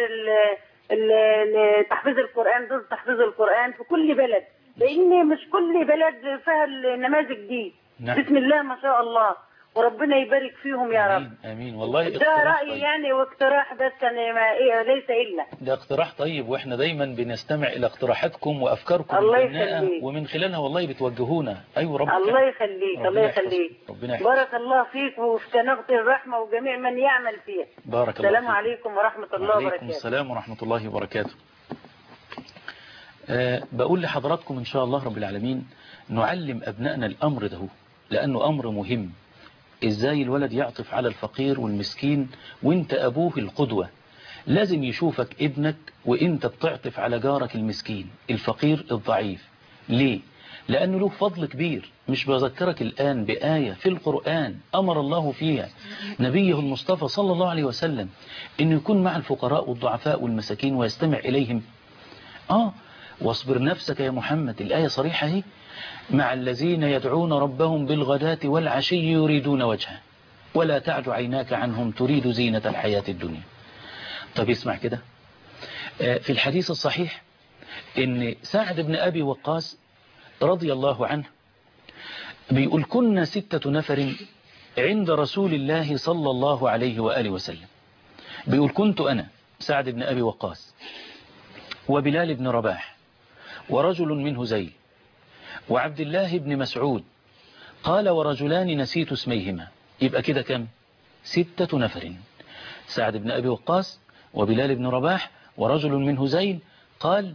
تحفيظ القرآن، دور تحفيظ القرآن في كل بلد، لأن مش كل بلد فيها النماذج دي. نعم. بسم الله ما شاء الله، وربنا يبارك فيهم يا رب. امين امين. والله ده رأيي طيب. يعني واقتراح بس، أنا ما إيه ليس إلا ده اقتراح طيب، واحنا دايما بنستمع الى اقتراحاتكم وافكاركم البناءة، ومن خلالها والله بتوجهونا. ايوه ربنا الله يخليك الله يخليك. بارك الله فيك وفي قناة الرحمة وجميع من يعمل فيها. بارك الله. السلام عليكم ورحمة الله وبركاته. وعليكم السلام ورحمة الله وبركاته. أه بقول لحضراتكم إن شاء الله رب العالمين نعلم أبنائنا الأمر ده، لأنه أمر مهم. إزاي الولد يعطف على الفقير والمسكين وإنت أبوه القدوة. لازم يشوفك ابنك وإنت بتعطف على جارك المسكين الفقير الضعيف. ليه؟ لأنه له فضل كبير. مش بذكرك الآن بآية في القرآن أمر الله فيها نبيه المصطفى صلى الله عليه وسلم إنه يكون مع الفقراء والضعفاء والمساكين ويستمع إليهم. آه واصبر نفسك يا محمد، الآية صريحة هي، مع الذين يدعون ربهم بالغداة والعشي يريدون وجهه ولا تعد عيناك عنهم تريد زينة الحياة الدنيا. طب اسمع كده، في الحديث الصحيح ان سعد بن أبي وقاص رضي الله عنه بيقول كنا ستة نفر عند رسول الله صلى الله عليه وآله وسلم. بيقول كنت أنا سعد بن أبي وقاص وبلال بن رباح ورجل من هزيل وعبد الله بن مسعود، قال ورجلان نسيت اسميهما. يبقى كده كم؟ ستة نفر، سعد بن أبي وقاص وبلال بن رباح ورجل من هزيل، قال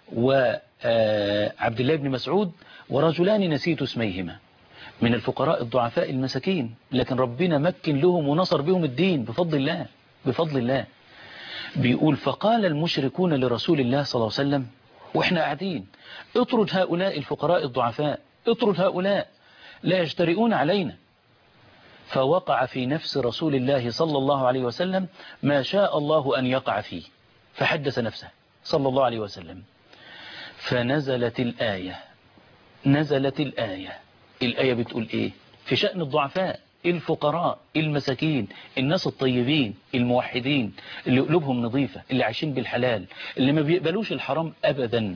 وعبد الله بن مسعود ورجلان نسيت اسميهما، من الفقراء الضعفاء المساكين، لكن ربنا مكن لهم ونصر بهم الدين بفضل الله بفضل الله. بيقول فقال المشركون لرسول الله صلى الله عليه وسلم واحنا قاعدين اطرد هؤلاء الفقراء الضعفاء، اطرد هؤلاء لا يجترئون علينا. فوقع في نفس رسول الله صلى الله عليه وسلم ما شاء الله أن يقع فيه، فحدث نفسه صلى الله عليه وسلم، فنزلت الآية نزلت الآية الآية بتقول إيه في شأن الضعفاء الفقراء المساكين، الناس الطيبين الموحدين اللي قلوبهم نظيفة، اللي عايشين بالحلال، اللي ما بيقبلوش الحرام أبدا.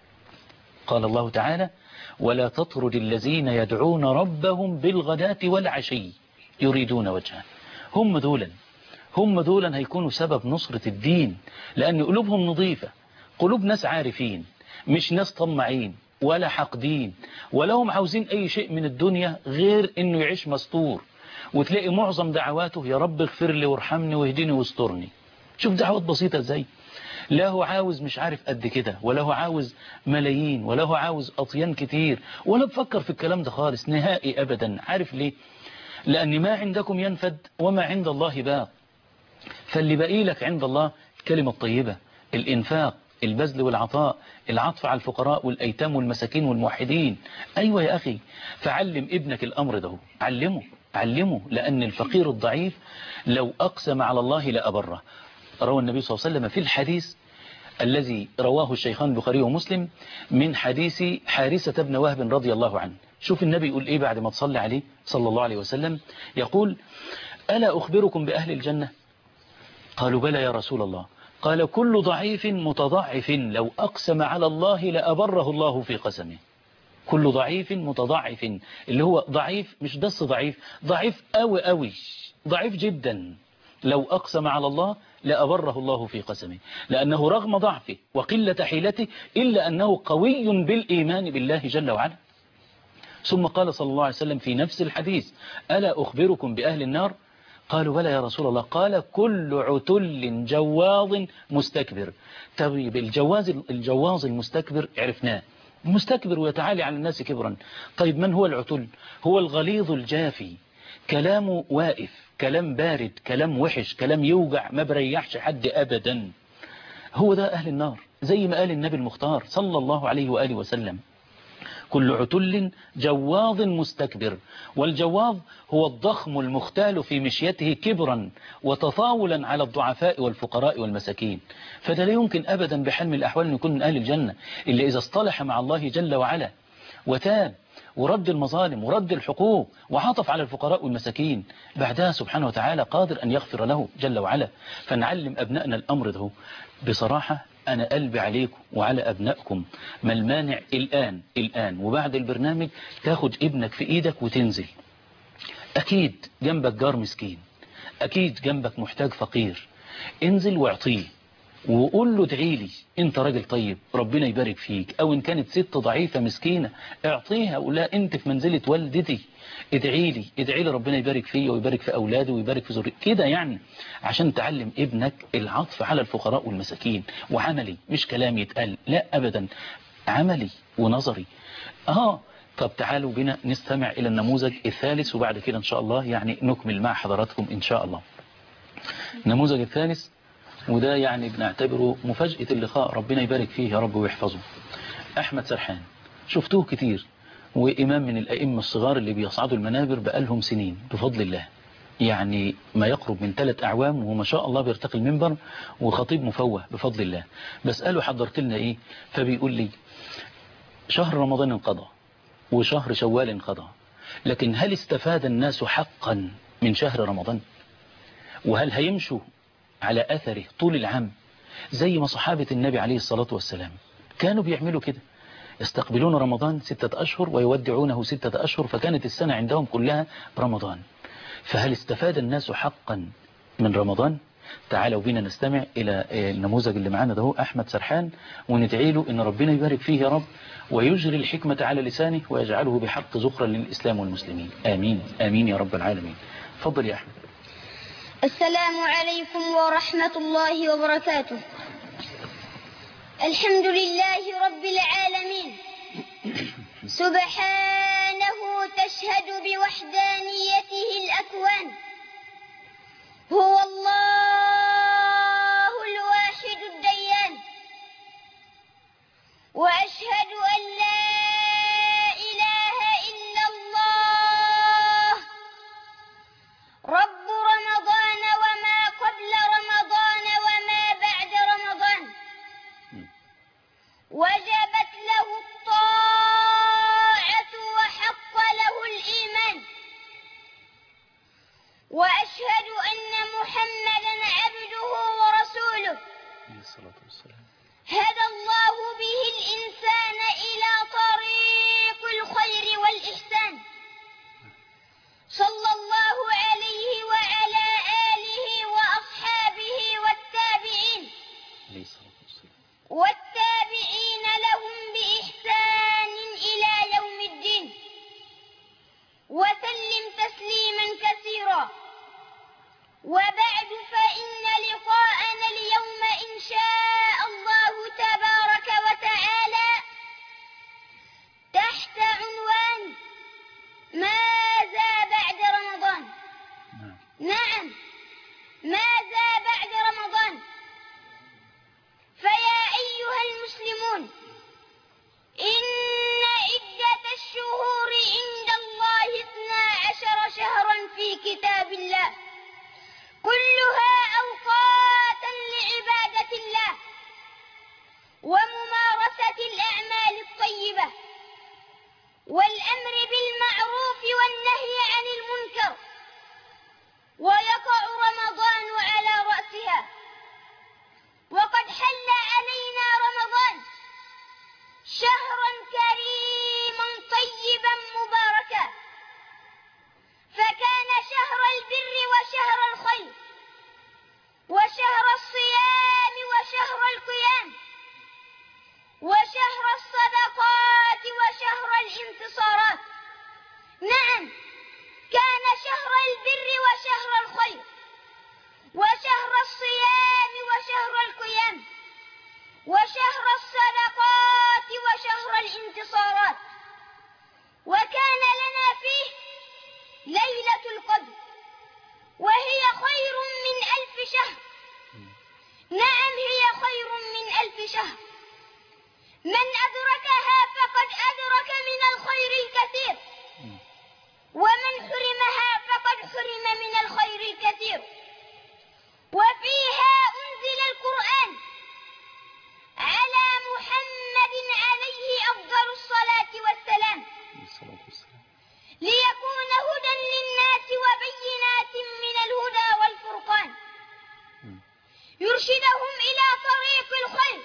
قال الله تعالى ولا تطرد الذين يدعون ربهم بالغداة والعشي يريدون وجهه. هم دولا هم دولا هيكونوا سبب نصرة الدين، لأن قلوبهم نظيفة، قلوب ناس عارفين، مش ناس طمعين ولا حقدين ولا هم عاوزين أي شيء من الدنيا غير إنه يعيش مستور. وتلاقي معظم دعواته يا رب اغفر لي وارحمني واهديني واسترني. شوف دعوات بسيطة ازاي، لا هو عاوز مش عارف قد كده، ولا هو عاوز ملايين، ولا هو عاوز أطيان كتير، ولا بفكر في الكلام ده خالص نهائي أبدا. عارف ليه؟ لأن ما عندكم ينفد وما عند الله باق. فاللي بقي لك عند الله الكلمة الطيبة، الإنفاق، البذل والعطاء، العطف على الفقراء والأيتام والمساكين والموحدين. أيوة يا أخي، فعلم ابنك الأمر ده، علمه علمه لأن الفقير الضعيف لو أقسم على الله لأبره. روى النبي صلى الله عليه وسلم في الحديث الذي رواه الشيخان البخاري ومسلم من حديث حارثة بن وهب رضي الله عنه. شوف النبي يقول إيه بعد ما تصلي عليه صلى الله عليه وسلم، يقول ألا أخبركم بأهل الجنة؟ قالوا بلى يا رسول الله. قال كل ضعيف متضعف لو أقسم على الله لأبره الله في قسمه. كل ضعيف متضعف، اللي هو ضعيف مش بس ضعيف، ضعيف قوي قوي، ضعيف جدا، لو أقسم على الله لأبره الله في قسمه، لأنه رغم ضعفه وقلة حيلته إلا أنه قوي بالإيمان بالله جل وعلا. ثم قال صلى الله عليه وسلم في نفس الحديث ألا أخبركم بأهل النار؟ قالوا بلى يا رسول الله. قال كل عتل جواظ مستكبر. طيب الجواز الجواز المستكبر عرفناه، مستكبر ويتعالي على الناس كبرا. طيب من هو العتل؟ هو الغليظ الجافي، كلامه واقف، كلام بارد، كلام وحش، كلام يوجع، ما بريحش حد أبدا. هو ده أهل النار، زي ما قال النبي المختار صلى الله عليه وآله وسلم كل عتل جواظ مستكبر. والجواظ هو الضخم المختال في مشيته كبرا وتطاولا على الضعفاء والفقراء والمساكين. فده لا يمكن أبدا بحال من الأحوال أن يكون من أهل الجنة إلا إذا اصطلح مع الله جل وعلا وتاب ورد المظالم ورد الحقوق وعطف على الفقراء والمساكين، بعدها سبحانه وتعالى قادر أن يغفر له جل وعلا. فنعلم أبنائنا الأمر ده. بصراحة أنا قلبي عليكم وعلى أبنائكم، ما المانع الآن الآن وبعد البرنامج تاخد ابنك في إيدك وتنزل. أكيد جنبك جار مسكين، أكيد جنبك محتاج فقير، انزل واعطيه وقول له ادعي لي انت راجل طيب ربنا يبارك فيك. او ان كانت ست ضعيفة مسكينة اعطيها ولا انت في منزلة والدتي ادعي لي ادعي لي ربنا يبارك فيه ويبارك في اولاده ويبارك في ذريته كده، يعني عشان تعلم ابنك العطف على الفقراء والمساكين. وعملي مش كلام يتقال، لا ابدا، عملي ونظري. اه طب تعالوا بنا نستمع الى النموذج الثالث وبعد كده ان شاء الله يعني نكمل مع حضراتكم ان شاء الله. النموذج الثالث وده يعني بنعتبره مفاجأة اللقاء، ربنا يبارك فيه يا رب ويحفظه. أحمد سرحان شفتوه كتير، وإمام من الأئمة الصغار اللي بيصعدوا المنابر بقالهم سنين بفضل الله، يعني ما يقرب من ثلاث أعوام وما شاء الله بيرتقي المنبر وخطيب مفوه بفضل الله. بسأله حضرت لنا إيه؟ فبيقول لي شهر رمضان انقضى وشهر شوال انقضى، لكن هل استفاد الناس حقا من شهر رمضان؟ وهل هيمشوا على أثره طول العام، زي ما صحابة النبي عليه الصلاة والسلام كانوا بيعملوا كده، يستقبلون رمضان ستة أشهر ويودعونه ستة أشهر، فكانت السنة عندهم كلها رمضان. فهل استفاد الناس حقا من رمضان؟ تعالوا بينا نستمع إلى النموذج اللي معانا ده، أحمد سرحان، وندعي له إن ربنا يبارك فيه يا رب، ويجري الحكمة على لسانه ويجعله بحق ذخرا للإسلام والمسلمين. آمين آمين يا رب العالمين. تفضل يا أحمد. السلام عليكم ورحمة الله وبركاته. الحمد لله رب العالمين، سبحانه تشهد بوحدانيته الأكوان، هو الله الواحد الديان، وأشهد أن لا إله إلا الله رب رمضان وما قبل رمضان وما بعد رمضان، وجبت له الطاعة وحق له الإيمان، وأشهد أن محمدا عبده ورسوله هدى الله به الإنسان إلى طريق الخير والإحسان، صلى الله عليه وعلى آله وأصحابه والتابعين والتابعين لهم بإحسان إلى يوم الدين، وسلم تسليما كثيرا. وبعد، فإن لقاءنا اليوم إن شاء الله تبارك وتعالى تحت عنوان ماذا بعد رمضان؟ نعم، ماذا بعد رمضان؟ فيا أيها المسلمون، إن عدة الشهور عند الله اثنا عشر شهرا في كتاب الله، كلها أوقاتا لعبادة الله وممارسة الأعمال الطيبة والأمر بالمعروف والنهي عن المنكر، ويقع رمضان على رأسها. وقد حل علينا رمضان شهرا كريما طيبا مباركا، فكان شهر البر وشهر الخير وشهر الصيام وشهر القيام وشهر الصدقات وشهر الانتصارات. نعم، كان شهر البر وشهر الخير وشهر الصيام وشهر القيام وشهر الصدقات وشهر الانتصارات، وكان لنا فيه ليلة القدر، وهي خير من ألف شهر. نعم، هي خير من ألف شهر. من أدركها فقد أدرك من الخير الكثير، ومن حرمها فقد حرم من الخير الكثير. وفيها أنزل القرآن على محمد عليه أفضل الصلاة والسلام، ليكون هدى للناس وبينات من الهدى والفرقان، يرشدهم إلى طريق الخير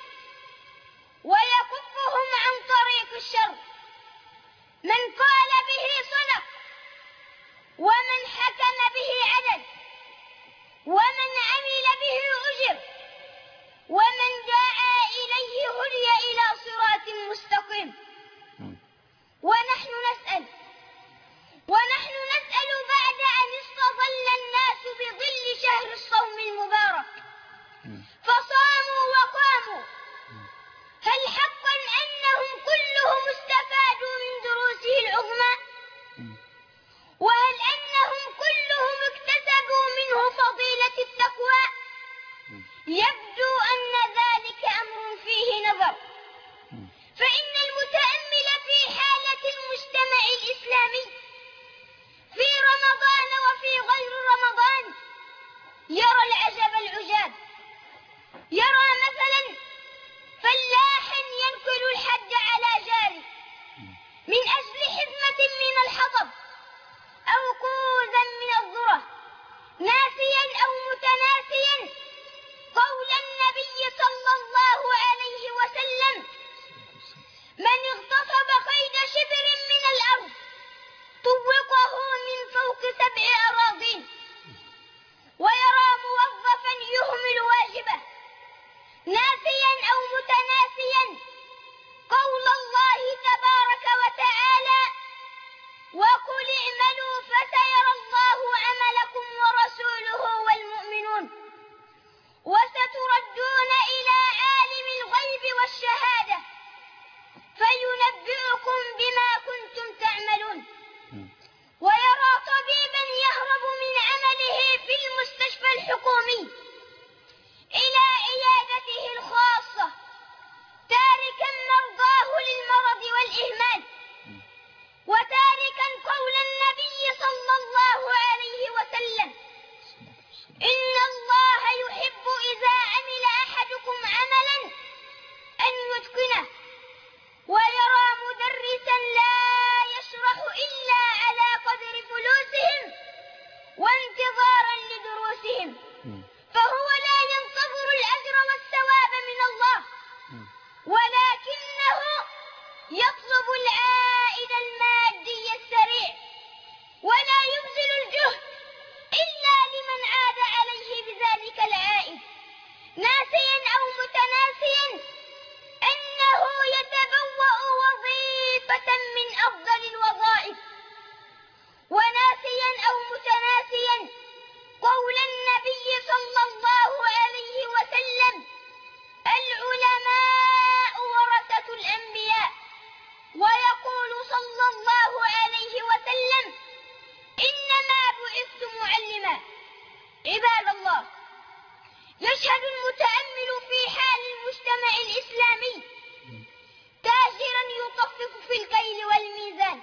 ويكفهم عن طريق الشر. من قال به صدق، ومن حكم به عدل، ومن عمل به أجر، ومن دعا إليه هدي إلى صراط مستقيم. ونحن نسأل ونحن نسأل بعد أن استظل الناس بظل شهر الصوم المبارك فصاموا وقاموا، هل حقا أنهم كلهم استفادوا من دروسه العظمى؟ وهل أنهم كلهم اكتسبوا منه فضيلة التقوى؟ يبدو أن ذلك أمر فيه نظر، فإن المتأمل في حالة المجتمع الإسلامي في رمضان وفي غير رمضان يرى العجب العجاب. يرى مثلا فلاحا ينقل الحج على جاره من أجل حزمة من الحطب أو كوزا من الذرة، ناسيا أو متناسيا فهو لا ينتظر الأجر والثواب من الله، ولكنه يطلب العائد المادي السريع، ولا يبذل الجهد إلا لمن عاد عليه بذلك العائد، ناسيا أو متناسيا أنه يتبوأ وظيفة من أفضل الوظائف، وناسيا أو متناسيا قول النبي صلى الله عليه وسلم: العلماء ورثة الأنبياء، ويقول صلى الله عليه وسلم: إنما بعثت معلما. عباد الله، يشهد المتأمل في حال المجتمع الإسلامي تاجرا يطفف في الكيل والميزان،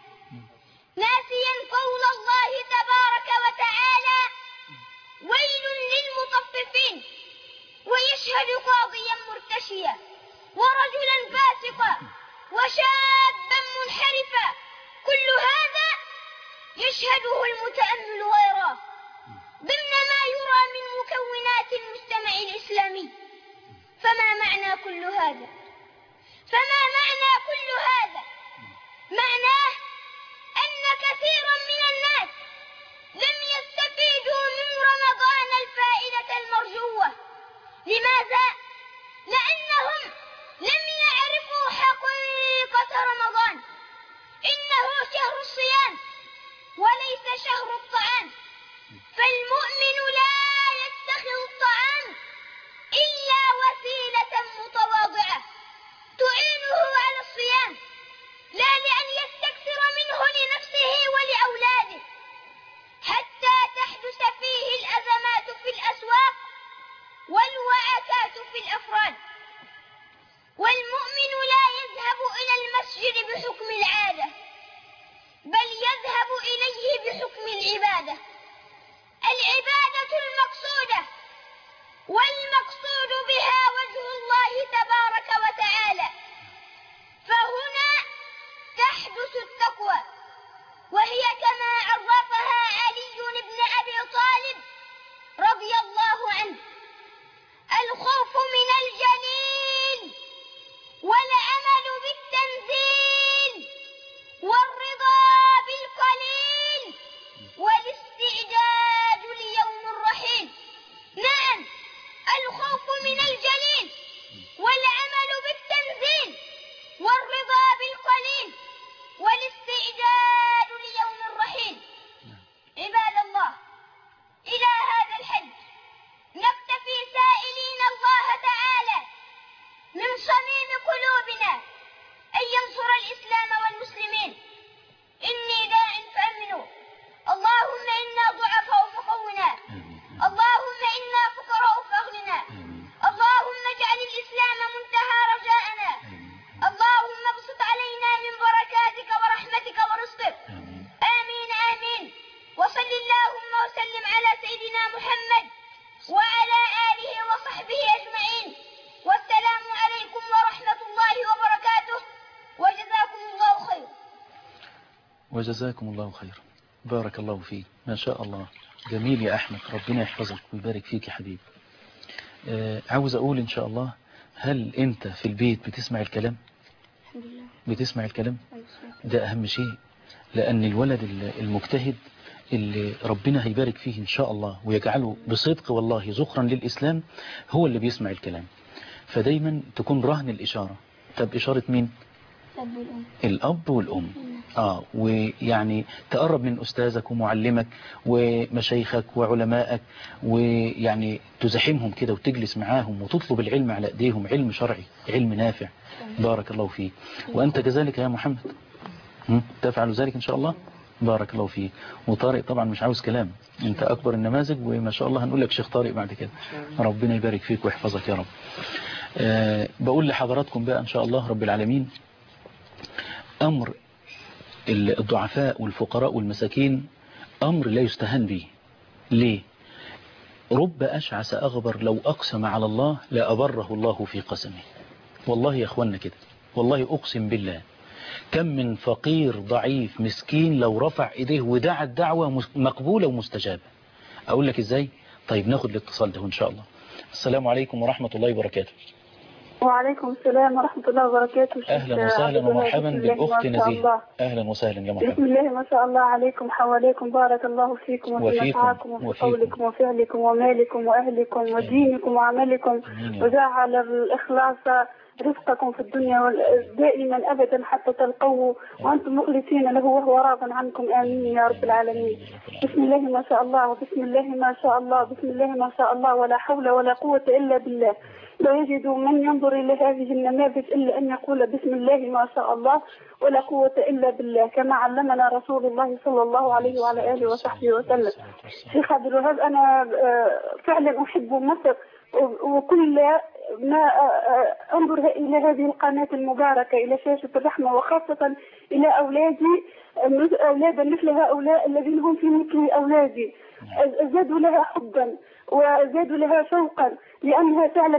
ناسيا قول الله تبارك وتعالى: ويل للمطففين، ويشهد قاضيا مرتشيا ورجلا فاسقا وشابا منحرفا، كل هذا يشهده المتأمل ويراه ضمن ما يرى من مكونات المجتمع الإسلامي. فما معنى كل هذا؟ فما معنى كل هذا؟ معناه أن كثيرا من الناس لم يستفيدوا من رمضان الفائدة المرجوة. لماذا؟ لأنهم لم يعرفوا حقيقة رمضان. إنه شهر الصيام وليس شهر الطعام، فالمؤمن لا يتخذ الطعام إلا وسيلة متواضعة تعينه على الصيام، لا لأن يستكثر منه لنفسه ولأولاده حتى تحدث فيه الأزمات في الأسواق والوعكات في الأفراد. والمؤمن لا يذهب إلى المسجد بحكم العادة، بل يذهب إليه بحكم العبادة، العبادة المقصودة، والمقصود بها وجه الله تبارك وتعالى. فهنا تحدث التقوى، وهي كما عرفها علي بن أبي طالب رضي الله عنه: الخوف من الجليل، والعمل بالتنزيل، والرضا بالقليل، والاستعداد ليوم الرحيل. نعم، الخوف من الجليل، والعمل بالتنزيل، والرضا بالقليل، والاستعداد ليوم الرحيل. عباد الله، إلى هذا الحد نكتفي سائلين الله تعالى من صميم قلوبنا أن ينصر الإسلام والمسلمين. إني داع فأمنوا، اللهم إنا ضعفاء فقونا، اللهم إنا فقراء فأغننا، اللهم اجعل الإسلام منتهى رجاءنا، اللهم ابسط علينا من بركاتك ورحمتك ورزقك. آمين آمين. وصل اللهم وسلم على سيدنا محمد وعلى آله وصحبه أجمعين، والسلام عليكم ورحمة الله وبركاته، وجزاكم الله خير. وجزاكم الله خير، بارك الله فيك، ما شاء الله، جميل يا أحمد، ربنا يحفظك ويبارك فيك يا حبيبي. آه عاوز أقول إن شاء الله، هل أنت في البيت بتسمع الكلام؟ الحمد لله. بتسمع الكلام؟ ده أهم شيء، لأن الولد المجتهد اللي ربنا هيبارك فيه إن شاء الله ويجعله بصدق والله ذخرا للإسلام هو اللي بيسمع الكلام. فدايما تكون رهن الإشارة. طب إشارة مين؟ الأب والأم. الأب والأم. آه ويعني تقرب من أستاذك ومعلمك ومشايخك وعلمائك، ويعني تزاحمهم كده وتجلس معاهم وتطلب العلم على أيديهم، علم شرعي، علم نافع. بارك الله فيك. وأنت كذلك يا محمد تفعل ذلك إن شاء الله. بارك الله فيك. وطارق طبعا مش عاوز كلام، انت اكبر النماذج، وما شاء الله هنقول لك شيخ طارق بعد كده. ربنا يبارك فيك ويحفظك يا رب. أه بقول لحضراتكم بقى ان شاء الله رب العالمين، امر الضعفاء والفقراء والمساكين امر لا يستهان به. ليه؟ رب اشعث اغبر لو اقسم على الله لا ابره الله في قسمه. والله يا اخوانا كده، والله اقسم بالله، كم من فقير ضعيف مسكين لو رفع ايديه ودعا الدعوة مقبولة ومستجابة. اقول لك ازاي؟ طيب ناخد الاتصال ده إن شاء الله. السلام عليكم ورحمة الله وبركاته. وعليكم السلام ورحمة الله وبركاته. أهلا وسهلا ومرحبا بالأخت نزيه. أهلا وسهلا يا مرحبا. بسم الله ما شاء الله عليكم حواليكم، بارك الله فيكم وفي مسعاكم وفي قولكم وفعلكم ومالكم وأهلكم ودينكم وعملكم، وجعل الإخلاص رزقكم في الدنيا دائما أبدا حتى تلقوه وأنتم مخلصين له وهو راض عنكم. آمين يا رب العالمين. بسم الله ما شاء الله وبسم الله ما شاء الله بسم الله ما شاء الله ولا حول ولا قوة إلا بالله. لا يجد من ينظر إلى هذه النماذج إلا أن يقول بسم الله ما شاء الله ولا قوة إلا بالله، كما علمنا رسول الله صلى الله عليه وعلى آله وصحبه وسلم. شيخ عبد الوهاب، أنا فعلا أحب مصر، وكل ما أنظر إلى هذه القناة المباركة، إلى شاشة الرحمة، وخاصة إلى أولادي، أولادا مثل هؤلاء الذين هم في مثل أولادي، زادوا لها حبا وزادوا لها شوقا، لأنها فعلا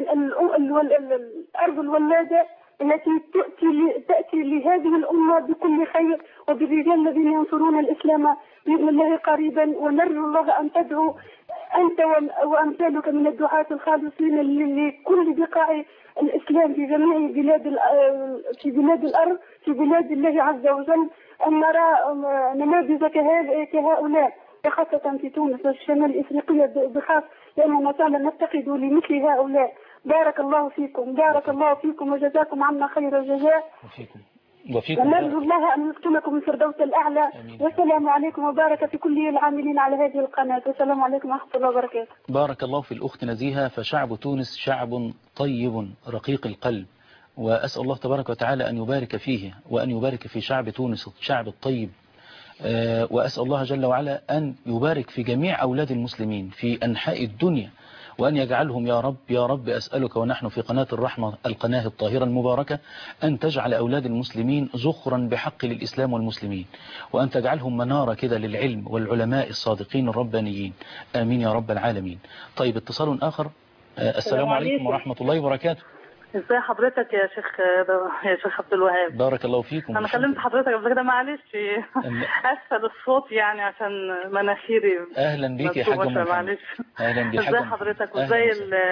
الأرض الولادة التي تأتي, تأتي لهذه الأمة بكل خير، وبالرجال الذين ينصرون الإسلام بإذن الله قريبا. ونرجو الله أن تدعو أنت وأمثالك من الدعاة الخالصين لكل بقاع الإسلام في جميع بلاد في بلاد الأرض، في بلاد الله عز وجل، أن نرى نماذج كهؤلاء، خاصة في تونس والشمال الإفريقية بخاص، لأننا فعلا نفتقد لمثل هؤلاء. بارك الله فيكم، بارك الله فيكم وجزاكم عنا خير الجزاء. وفيكم وفيكم ونرجو الله أن يسكنكم في الفردوس الأعلى. والسلام عليكم وبارك في كل العاملين على هذه القناة. والسلام عليكم ورحمة الله وبركاته. بارك الله في الأخت نزيهة. فشعب تونس شعب طيب رقيق القلب، وأسأل الله تبارك وتعالى أن يبارك فيه وأن يبارك في شعب تونس الشعب الطيب، وأسأل الله جل وعلا أن يبارك في جميع أولاد المسلمين في أنحاء الدنيا، وأن يجعلهم يا رب يا رب. أسألك ونحن في قناة الرحمة القناة الطاهرة المباركة أن تجعل أولاد المسلمين زخرا بحق للإسلام والمسلمين، وأن تجعلهم منارة كده للعلم والعلماء الصادقين الربانيين. آمين يا رب العالمين. طيب اتصال آخر. السلام عليكم ورحمة الله وبركاته. ازي حضرتك يا شيخ يا شيخ عبد الوهاب؟ بارك الله فيكم. انا كلمت حضرتك قبل كده، معلش اسفل الصوت يعني عشان مناخيري. اهلا بيك يا حاجه محمد. معلش. اهلا بيك حاجه. ازي حضرتك وازاي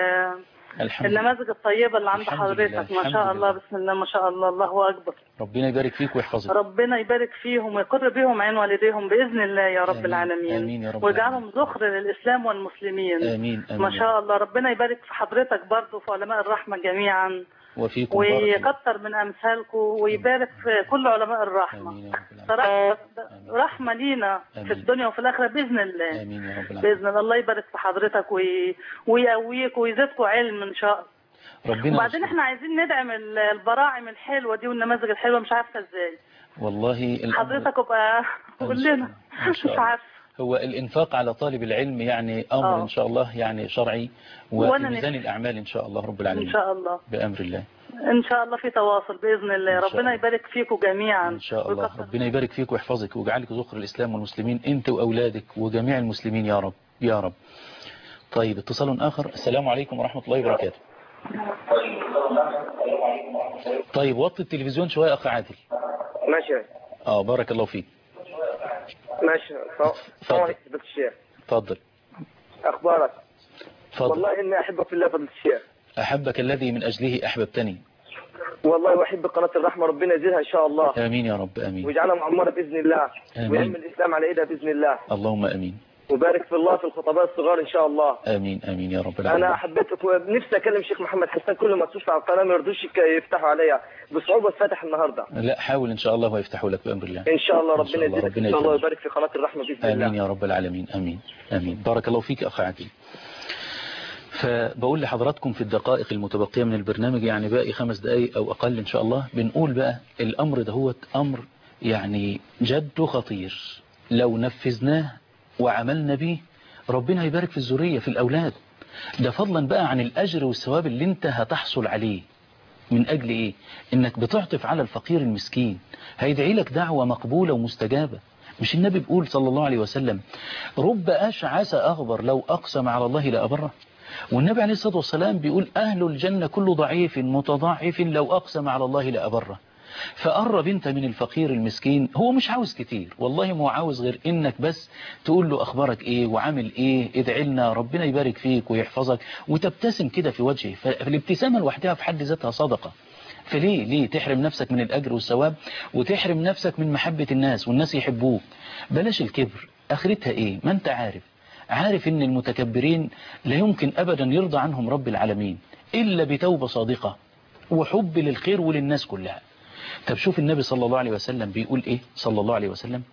النماذج الطيبه اللي عند حضرتك؟ ما شاء الله بسم الله ما شاء الله، الله اكبر. ربنا يبارك فيك ويحفظك. ربنا يبارك فيهم ويقر بهم عين والديهم باذن الله يا رب آمين. العالمين. امين يا رب. ويجعلهم ذخر للاسلام والمسلمين. امين امين. ما شاء الله. ربنا يبارك في حضرتك برضه وفي علماء الرحمه جميعا، وفيكم ويكتر من أمثالكم ويبارك في كل علماء الرحمة. صراحة رحمة لينا في الدنيا وفي الآخرة بإذن الله. آمين يا رب العالمين. بإذن الله. الله يبارك في حضرتك وي... ويقويك ويزيدكم علم إن شاء الله. ربنا. وبعدين احنا عايزين ندعم البراعم الحلوة دي والنماذج الحلوة، مش عارفة ازاي. والله حضرتك ابقى قول لنا. مش عارفة. هو الإنفاق على طالب العلم يعني أمر أوه. إن شاء الله يعني شرعي، وفي ميزان الأعمال إن شاء الله رب العالمين. إن شاء الله بأمر الله. إن شاء الله في تواصل بإذن الله. ربنا يبارك فيكم جميعا إن شاء الله. ربنا يبارك فيك ويحفظك ويجعلك ذخر الإسلام والمسلمين أنت وأولادك وجميع المسلمين يا رب يا رب. طيب اتصال آخر. السلام عليكم ورحمة الله وبركاته. طيب وطي التلفزيون شوية أخ عادل. ماشي. اه بارك الله فيك. ماشي. تفضل. الشيخ. تفضل. أخبارك؟ تفضل. والله إني أحبك في الله فضل الشيخ. أحبك الذي من أجله أحببتني. والله وأحب قناة الرحمة، ربنا يزيدها إن شاء الله. آمين يا رب آمين. ويجعلها معمرة بإذن الله. آمين. ويعم الإسلام على إيدها بإذن الله. اللهم آمين. وبارك في الله في الخطباء الصغار إن شاء الله. آمين آمين يا رب العالمين. أنا حبيتك ونفسي أكلم شيخ محمد حسان، كل ما تشوف على القناة ما يرضوش يفتحوا عليا، بصعوبة اتفتح النهاردة. لا حاول إن شاء الله ويفتحوا لك بأمر الله. إن شاء الله. ربنا يزيدك إن شاء الله ويبارك في قناة الرحمة بإذن الله. آمين يا رب العالمين. آمين آمين. بارك الله فيك أخ عادل. فبقول لحضراتكم في الدقائق المتبقية من البرنامج، يعني باقي خمس دقايق أو أقل إن شاء الله، بنقول بقى الأمر ده هو أمر يعني جد خطير، لو نفذناه وعملنا به ربنا يبارك في الذرية في الأولاد. ده فضلا بقى عن الأجر والثواب اللي انت هتحصل عليه من أجل إيه؟ إنك بتعطف على الفقير المسكين، هيدعي لك دعوة مقبولة ومستجابة. مش النبي بيقول صلى الله عليه وسلم رب أشعث أغبر لو أقسم على الله لأبره؟ والنبي عليه الصلاة والسلام بيقول أهل الجنة كل ضعيف متضاعف لو أقسم على الله لأبره. فقرب انت من الفقير المسكين، هو مش عاوز كتير والله، ما هو عاوز غير انك بس تقول له اخبارك ايه وعامل ايه، ادعي لنا ربنا يبارك فيك ويحفظك، وتبتسم كده في وجهه. فالابتسامة لوحدها في حد ذاتها صدقة. فليه ليه تحرم نفسك من الأجر والثواب وتحرم نفسك من محبة الناس والناس يحبوك؟ بلاش الكبر، آخرتها إيه؟ ما أنت عارف عارف إن المتكبرين لا يمكن أبدا يرضى عنهم رب العالمين إلا بتوبة صادقة وحب للخير وللناس كلها. طب شوف النبي صلى الله عليه وسلم بيقول إيه صلى الله عليه وسلم،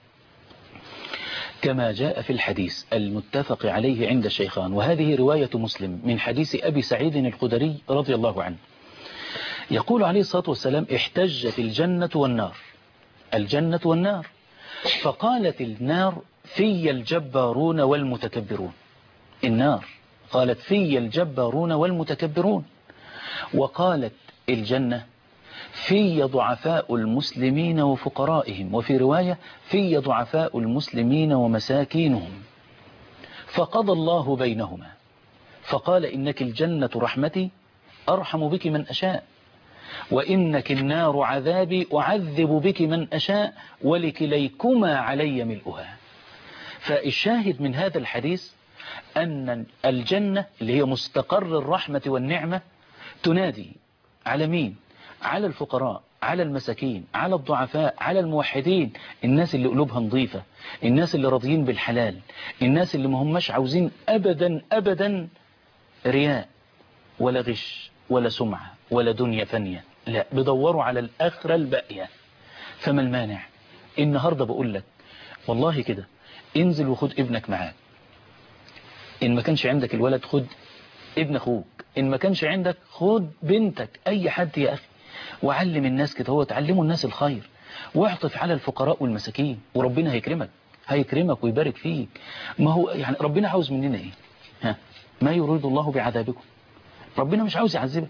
كما جاء في الحديث المتفق عليه عند الشيخان، وهذه رواية مسلم من حديث أبي سعيد الخدري رضي الله عنه، يقول عليه الصلاة والسلام: احتجت الجنة والنار، الجنة والنار، فقالت النار: في الجبارون والمتكبرون. النار قالت: في الجبارون والمتكبرون. وقالت الجنة: في ضعفاء المسلمين وفقرائهم، وفي رواية: في ضعفاء المسلمين ومساكينهم. فقضى الله بينهما فقال: إنك الجنة رحمتي أرحم بك من أشاء، وإنك النار عذابي أعذب بك من أشاء، ولكليكما علي ملؤها. فالشاهد من هذا الحديث أن الجنة اللي هي مستقر الرحمة والنعمة تنادي على مين؟ على الفقراء، على المساكين، على الضعفاء، على الموحدين، الناس اللي قلوبها نظيفة، الناس اللي راضيين بالحلال، الناس اللي ما هماش عاوزين أبدا أبدا رياء ولا غش ولا سمعة ولا دنيا فانية، لا، بدوروا على الآخرة الباقية. فما المانع؟ النهاردة بقول لك والله كده، انزل وخد ابنك معاك، إن ما كانش عندك الولد خد ابن أخوك، إن ما كانش عندك خد بنتك، أي حد يا أخي، وعلم الناس كده، هو تعلموا الناس الخير، واعطف على الفقراء والمساكين، وربنا هيكرمك هيكرمك ويبارك فيك. ما هو يعني ربنا عاوز مننا إيه؟ ها؟ ما يريد الله بعذابكم، ربنا مش عاوز يعذبك،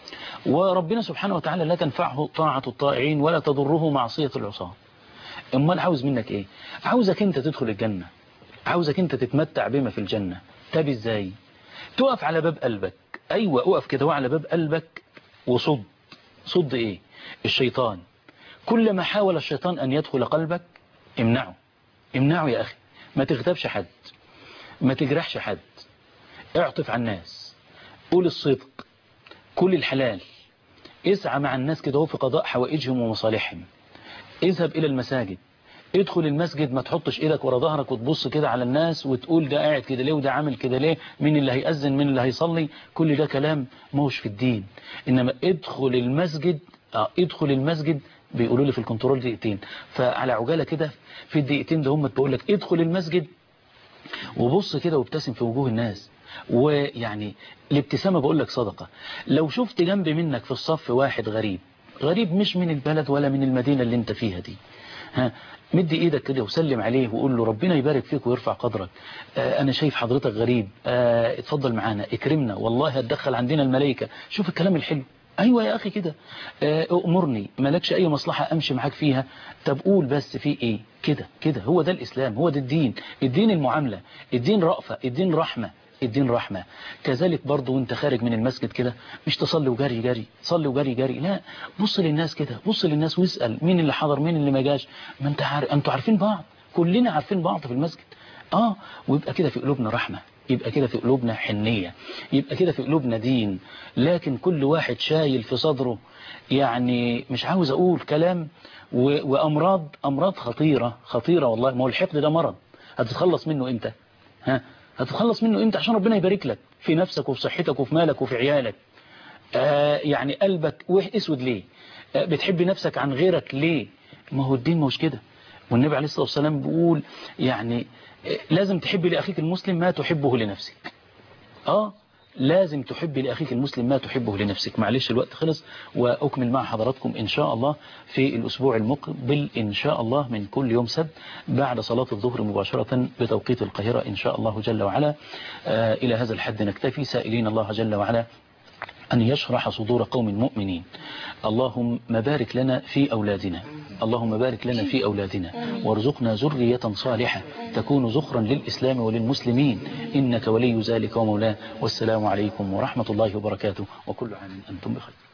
وربنا سبحانه وتعالى لا تنفعه طاعة الطائعين ولا تضره معصية العصاة. امال عاوز منك ايه؟ عاوزك انت تدخل الجنة، عاوزك انت تتمتع بما في الجنة. طب ازاي؟ تقف على باب قلبك، ايوه اقف كده وعلى باب قلبك وصد. صد ايه؟ الشيطان. كلما حاول الشيطان ان يدخل قلبك امنعه، امنعه يا اخي، ما تغتابش حد، ما تجرحش حد، اعطف على الناس، قول الصدق، كل الحلال، اسعى مع الناس كده هو في قضاء حوائجهم ومصالحهم. اذهب إلى المساجد، ادخل المسجد، ما تحطش ايدك ورا ظهرك وتبص كده على الناس وتقول ده قاعد كده ليه وده عامل كده ليه، مين اللي هيأذن مين اللي هيصلي، كل ده كلام موش في الدين. إنما ادخل المسجد، اه ادخل المسجد، بيقولوا لي في الكنترول دقيقتين، فعلى عجالة كده في الدقيقتين ده هم بقول لك ادخل المسجد وبص كده وابتسم في وجوه الناس. ويعني الابتسامة بقول لك صدقة. لو شفت جنب منك في الصف واحد غريب، غريب مش من البلد ولا من المدينة اللي انت فيها دي، ها، مدي ايدك كده وسلم عليه وقول له ربنا يبارك فيك ويرفع قدرك، آه انا شايف حضرتك غريب، آه اتفضل معانا، اكرمنا، والله هتدخل عندنا الملائكة. شوف الكلام الحلو، ايوه يا اخي كده، آه امرني، مالكش اي مصلحة امشي معاك فيها، طب قول بس في ايه كده كده. هو ده الاسلام، هو ده الدين، الدين المعاملة، الدين رأفة، الدين رحمة، الدين رحمة. كذلك برضو وانت خارج من المسجد كده مش تصلي وجري جري، صلي وجري جري، لا، بص للناس كده، بص للناس واسأل مين اللي حضر مين اللي ما جاش. ما انت عارف، انتوا عارفين بعض، كلنا عارفين بعض في المسجد، اه ويبقى كده في قلوبنا رحمة، يبقى كده في قلوبنا حنية، يبقى كده في قلوبنا دين. لكن كل واحد شايل في صدره، يعني مش عاوز اقول كلام، وامراض امراض خطيرة خطيرة والله. ما هو الحقد ده مرض، هتتخلص منه امتى؟ ها، هتتخلص منه امتى عشان ربنا يبارك لك في نفسك وفي صحتك وفي مالك وفي عيالك؟ آه يعني قلبك اسود ليه؟ آه بتحب نفسك عن غيرك ليه؟ ما هو الدين مش كده. والنبي عليه الصلاة والسلام بيقول يعني آه لازم تحب لأخيك المسلم ما تحبه لنفسك. اه لازم تحب لأخيك المسلم ما تحبه لنفسك. معلش الوقت خلص، وأكمل مع حضراتكم إن شاء الله في الأسبوع المقبل إن شاء الله من كل يوم سبت بعد صلاة الظهر مباشرة بتوقيت القاهرة إن شاء الله جل وعلا. آه إلى هذا الحد نكتفي، سائلين الله جل وعلا أن يشرح صدور قوم مؤمنين. اللهم بارك لنا في أولادنا، اللهم بارك لنا في أولادنا وارزقنا ذرية صالحة تكون زخرا للإسلام وللمسلمين، إنك ولي ذلك ومولاه. والسلام عليكم ورحمة الله وبركاته، وكل عام أنتم بخير.